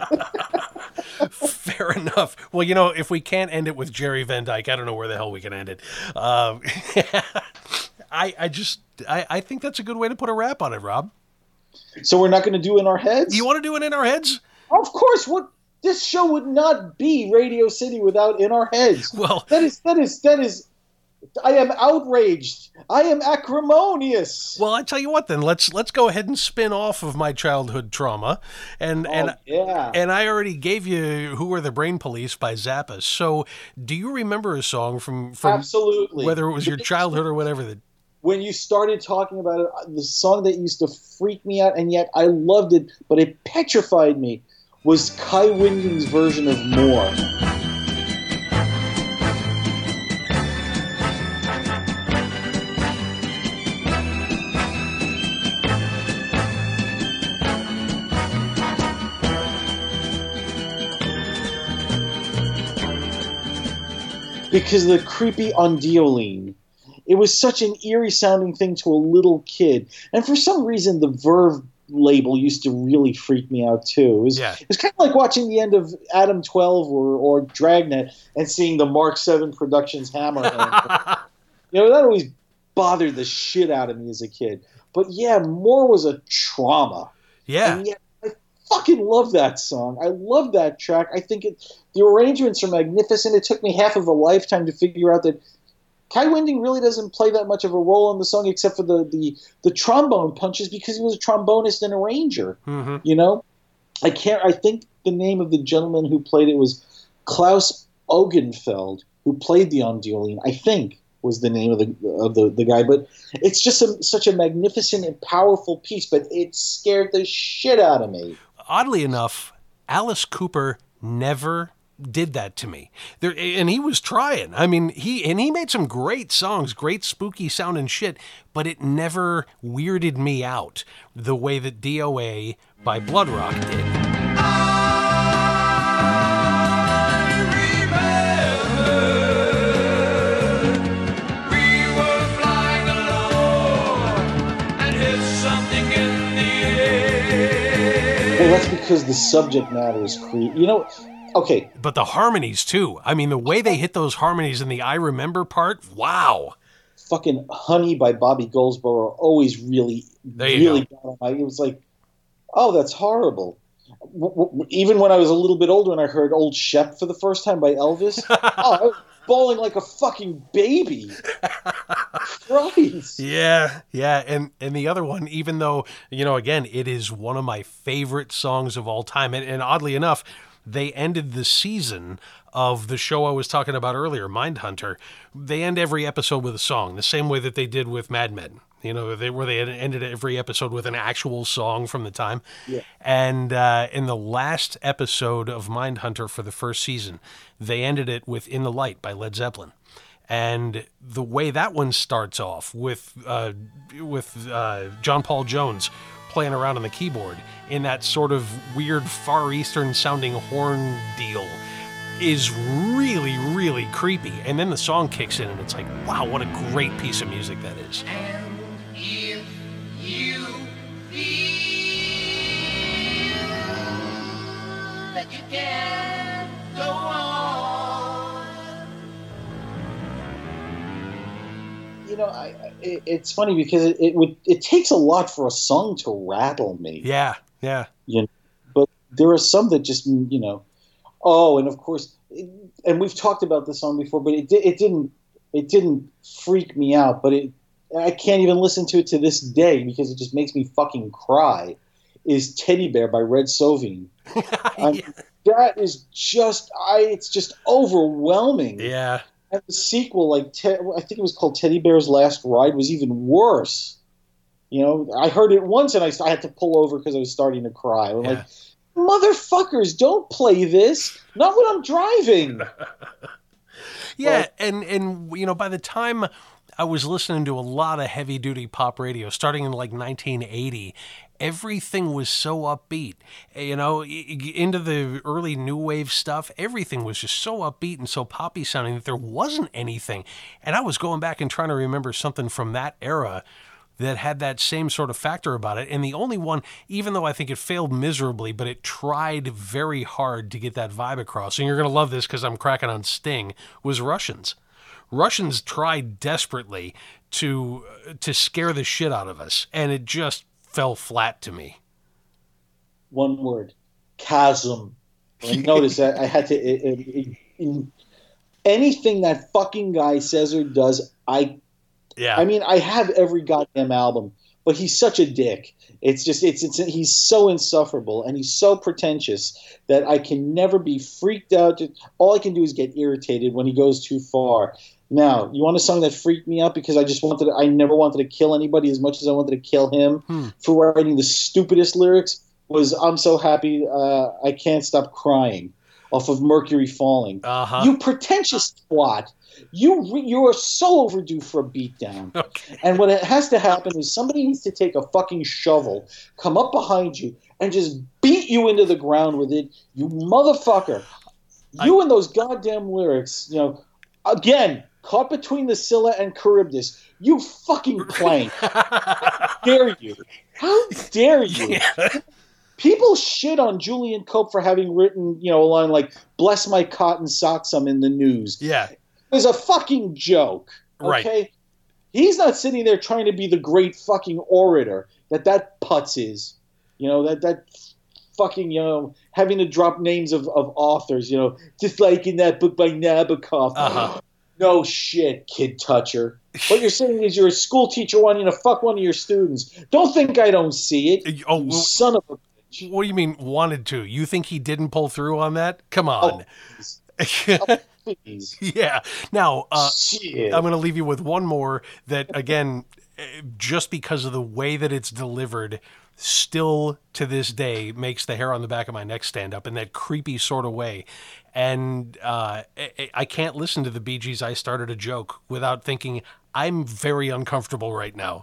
Speaker 1: Fair enough. Well, you know, if we can't end it with Jerry Van Dyke, I don't know where the hell we can end it. Um, I, I just, I, I think that's a good way to put a wrap on it, Rob.
Speaker 2: So we're not going to do In Our Heads?
Speaker 1: You want to do it in our heads?
Speaker 2: Of course. What this show would not be Radio City without In Our Heads.
Speaker 1: Well,
Speaker 2: that is that is that is. I am outraged. I am acrimonious.
Speaker 1: Well, I tell you what, then let's let's go ahead and spin off of my childhood trauma, and
Speaker 2: Oh,
Speaker 1: and
Speaker 2: yeah.
Speaker 1: and I already gave you "Who Were the Brain Police" by Zappa. So, do you remember a song from from
Speaker 2: Absolutely.
Speaker 1: whether it was your childhood or whatever that?
Speaker 2: When you started talking about it, the song that used to freak me out, and yet I loved it, but it petrified me, was Kai Winding's version of More. Because of the creepy Ondioline. It was such an eerie sounding thing to a little kid. And for some reason, the Verve label used to really freak me out too. It was,
Speaker 1: Yeah.
Speaker 2: it was kind of like watching the end of Adam twelve or, or Dragnet and seeing the Mark seven Productions Hammerhand. You know, that always bothered the shit out of me as a kid. But yeah, More was a trauma.
Speaker 1: Yeah.
Speaker 2: And yet, I fucking love that song. I love that track. I think it, the arrangements are magnificent. It took me half of a lifetime to figure out that Kai Winding really doesn't play that much of a role in the song except for the, the, the trombone punches because he was a trombonist and arranger.
Speaker 1: Mm-hmm.
Speaker 2: You know? I can't. I think the name of the gentleman who played it was Klaus Ogenfeld, who played the Ondioline, I think was the name of the of the, the guy. But it's just a, such a magnificent and powerful piece, but it scared the shit out of me.
Speaker 1: Oddly enough, Alice Cooper never did that to me. There, and he was trying. I mean, he and he made some great songs, great spooky sounding shit, but it never weirded me out the way that D O A by Blood Rock did.
Speaker 2: Well, that's because the subject matter is creepy. You know, okay.
Speaker 1: But the harmonies too. I mean, the way they hit those harmonies in the I Remember part, wow.
Speaker 2: Fucking Honey by Bobby Goldsboro always really,
Speaker 1: There you
Speaker 2: really got on my, it was like, oh, that's horrible. W- w- even when I was a little bit older and I heard Old Shep for the first time by Elvis, oh, I was bawling like a fucking baby. Christ.
Speaker 1: Yeah, yeah, and and the other one, even though, you know, again, it is one of my favorite songs of all time, and, and oddly enough, they ended the season of the show I was talking about earlier, Mindhunter. They end every episode with a song, the same way that they did with Mad Men. You know, they where they had ended every episode with an actual song from the time.
Speaker 2: Yeah.
Speaker 1: And uh, in the last episode of Mindhunter for the first season, they ended it with "In the Light" by Led Zeppelin. And the way that one starts off with uh, with uh, John Paul Jones playing around on the keyboard in that sort of weird Far Eastern sounding horn deal is really, really creepy. And then the song kicks in and it's like, wow, what a great piece of music that is.
Speaker 3: And if you feel that you can't go on,
Speaker 2: You know, I, I, it, it's funny because it, it would it takes a lot for a song to rattle me.
Speaker 1: Yeah, yeah.
Speaker 2: You know, but there are some that just, you know, oh, and of course, it, and we've talked about this song before, but it di- it didn't it didn't freak me out, but it I can't even listen to it to this day because it just makes me fucking cry. Is Teddy Bear by Red Sovine. I mean, that is just I it's just overwhelming.
Speaker 1: Yeah.
Speaker 2: And the sequel, like Te- I think it was called Teddy Bear's Last Ride, was even worse. You know, I heard it once and I, I had to pull over because I was starting to cry. I'm
Speaker 1: Yeah.
Speaker 2: like, motherfuckers, don't play this. Not when I'm driving.
Speaker 1: Yeah,
Speaker 2: Well-
Speaker 1: and and you know, by the time I was listening to a lot of heavy duty pop radio, starting in like nineteen eighty, everything was so upbeat. You know, i- i- into the early new wave stuff, everything was just so upbeat and so poppy sounding that there wasn't anything. And I was going back and trying to remember something from that era that had that same sort of factor about it. And the only one, even though I think it failed miserably, but it tried very hard to get that vibe across. And you're going to love this because I'm cracking on Sting, was Russians. Russians tried desperately to to scare the shit out of us, and it just fell flat to me.
Speaker 2: One word, chasm. I noticed that I had to. It, it, it, in anything that fucking guy says or does, I.
Speaker 1: Yeah.
Speaker 2: I mean, I have every goddamn album, but he's such a dick. It's just, it's, it's, he's so insufferable and he's so pretentious that I can never be freaked out. All I can do is get irritated when he goes too far. Now, you want a song that freaked me out because I just wanted to, I never wanted to kill anybody as much as I wanted to kill him hmm. for writing the stupidest lyrics, was I'm So Happy uh, I Can't Stop Crying off of Mercury Falling.
Speaker 1: Uh-huh.
Speaker 2: You pretentious twat. You re- you are so overdue for a beatdown.
Speaker 1: Okay.
Speaker 2: And what has to happen is somebody needs to take a fucking shovel, come up behind you, and just beat you into the ground with it, you motherfucker. You I- and those goddamn lyrics, you know, again, caught between the Scylla and Charybdis. You fucking clank. How dare you? How dare you? Yeah. People shit on Julian Cope for having written, you know, a line like, bless my cotton socks, I'm in the news.
Speaker 1: Yeah.
Speaker 2: It's a fucking joke. Okay?
Speaker 1: Right.
Speaker 2: He's not sitting there trying to be the great fucking orator that that putz is. You know, that, that fucking, you know, having to drop names of, of authors, you know, just like in that book by Nabokov.
Speaker 1: Uh-huh.
Speaker 2: No shit, kid toucher. What you're saying is you're a school teacher wanting to fuck one of your students. Don't think I don't see it,
Speaker 1: oh,
Speaker 2: you
Speaker 1: well,
Speaker 2: son of a bitch.
Speaker 1: What do you mean wanted to? You think he didn't pull through on that? Come on.
Speaker 2: Oh, please. Oh, please.
Speaker 1: Yeah. Now, uh,
Speaker 2: Shit.
Speaker 1: I'm going to leave you with one more that, again, just because of the way that it's delivered, still to this day makes the hair on the back of my neck stand up in that creepy sort of way. And uh, I can't listen to the Bee Gees' I Started a Joke without thinking, I'm very uncomfortable right now.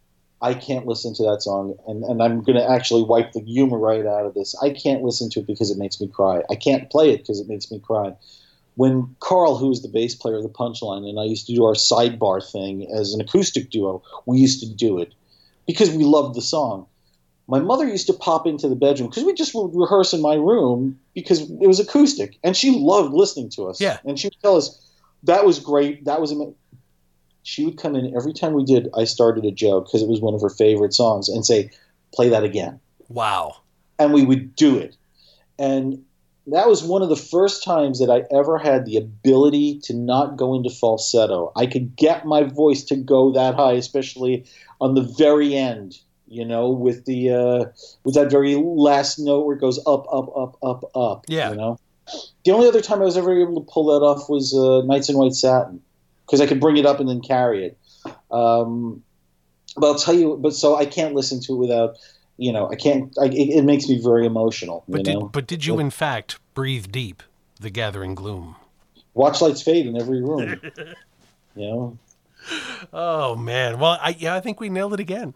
Speaker 2: I can't listen to that song, and, and I'm going to actually wipe the humor right out of this. I can't listen to it because it makes me cry. I can't play it because it makes me cry. When Carl, who was the bass player of the Punchline, and I used to do our sidebar thing as an acoustic duo, we used to do it because we loved the song. My mother used to pop into the bedroom because we just would rehearse in my room because it was acoustic, and she loved listening to us.
Speaker 1: Yeah.
Speaker 2: And she would tell us, that was great, that was amazing. She would come in every time we did I Started a Joke because it was one of her favorite songs and say, play that again.
Speaker 1: Wow.
Speaker 2: And we would do it. And that was one of the first times that I ever had the ability to not go into falsetto. I could get my voice to go that high, especially on the very end, you know, with the uh, with that very last note where it goes up, up, up, up, up.
Speaker 1: Yeah.
Speaker 2: You know? The only other time I was ever able to pull that off was uh, Nights in White Satin, because I could bring it up and then carry it. Um, but I'll tell you, but so I can't listen to it without, you know, I can't, I, it, it makes me very emotional.
Speaker 1: But
Speaker 2: you
Speaker 1: did,
Speaker 2: know?
Speaker 1: but did you, in fact, breathe deep, The Gathering Gloom?
Speaker 2: Watch lights fade in every room. You know?
Speaker 1: Oh, man. Well, I, yeah, I think we nailed it again.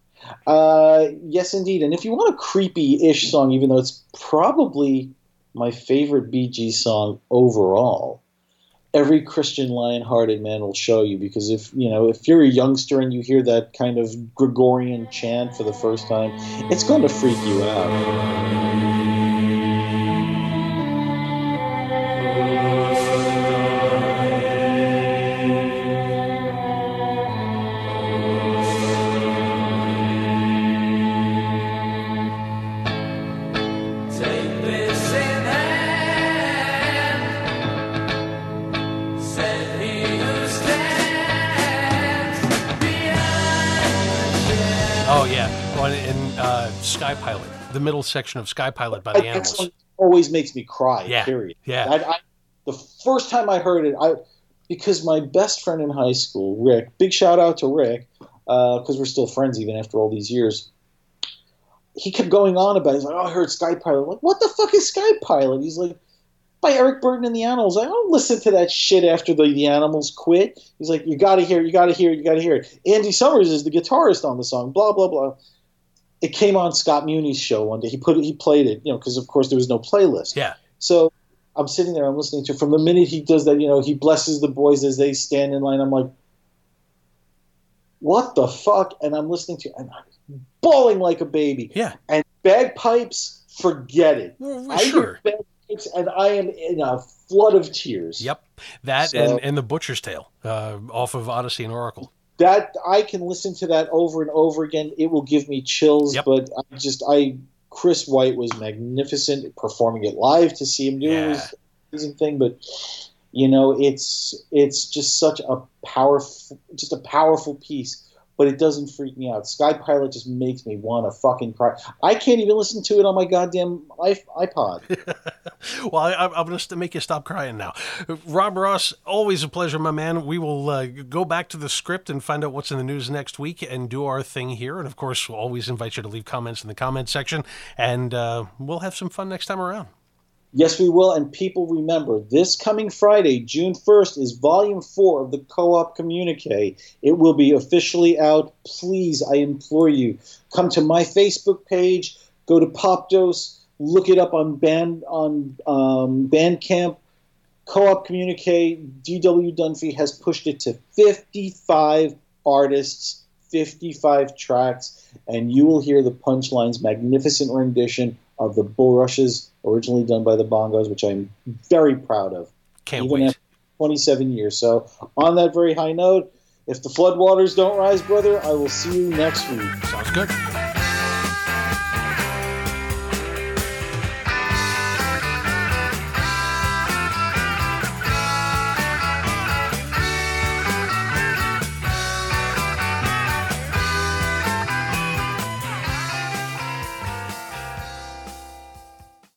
Speaker 2: Uh, yes, indeed. And if you want a creepy-ish song, even though it's probably my favorite Bee Gees song overall, every Christian lion-hearted man will show you, because if you know if you're a youngster and you hear that kind of Gregorian chant for the first time, it's going to freak you out.
Speaker 1: Sky Pilot, the middle section of Sky Pilot by the Animals.
Speaker 2: Always makes me cry.
Speaker 1: Yeah,
Speaker 2: period.
Speaker 1: yeah.
Speaker 2: I, I, the first time I heard it, I because my best friend in high school, Rick, big shout out to Rick, because uh, we're still friends even after all these years. He kept going on about it. He's like, "Oh, I heard Sky Pilot." I'm like, what the fuck is Sky Pilot? He's like, by Eric Burden and the Animals. I don't listen to that shit after the, the Animals quit. He's like, you got to hear it, you got to hear it, you got to hear it. Andy Summers is the guitarist on the song. Blah blah blah. It came on Scott Muni's show one day. He put it, he played it, you know, because of course there was no playlist.
Speaker 1: Yeah.
Speaker 2: So I'm sitting there, I'm listening to it. From the minute he does that, you know, he blesses the boys as they stand in line. I'm like, what the fuck? And I'm listening to, and I'm bawling like a baby.
Speaker 1: Yeah.
Speaker 2: And bagpipes, forget it.
Speaker 1: Well,
Speaker 2: I
Speaker 1: sure.
Speaker 2: hear bagpipes, and I am in a flood of tears.
Speaker 1: Yep. That
Speaker 2: So-
Speaker 1: and, and the Butcher's Tale uh, off of Odyssey and Oracle.
Speaker 2: That I can listen to that over and over again. It will give me chills,
Speaker 1: Yep.
Speaker 2: but I just I Chris White was magnificent performing it live. To see him do
Speaker 1: Yeah.
Speaker 2: it was an amazing thing. But you know, it's it's just such a powerful, just a powerful piece. But it doesn't freak me out. Sky Pilot just makes me want to fucking cry. I can't even listen to it on my goddamn i- iPod.
Speaker 1: Well, I, I'm going to make you stop crying now. Rob Ross, always a pleasure, my man. We will uh, go back to the script and find out what's in the news next week and do our thing here. And, of course, we'll always invite you to leave comments in the comment section. And uh, we'll have some fun next time around.
Speaker 2: Yes, we will. And people, remember, this coming Friday, June first, is Volume four of the Co-op Communique. It will be officially out. Please, I implore you, come to my Facebook page, go to Popdose, look it up on Band on um, Bandcamp. Co-op Communique, D W Dunphy has pushed it to fifty-five artists, fifty-five tracks, and you will hear the Punchline's magnificent rendition of the Bulrushes, originally done by the Bongos, which I'm very proud of.
Speaker 1: Can't
Speaker 2: even
Speaker 1: wait.
Speaker 2: after twenty-seven years. So on that very high note, if the floodwaters don't rise, brother, I will see you next week.
Speaker 1: Sounds good.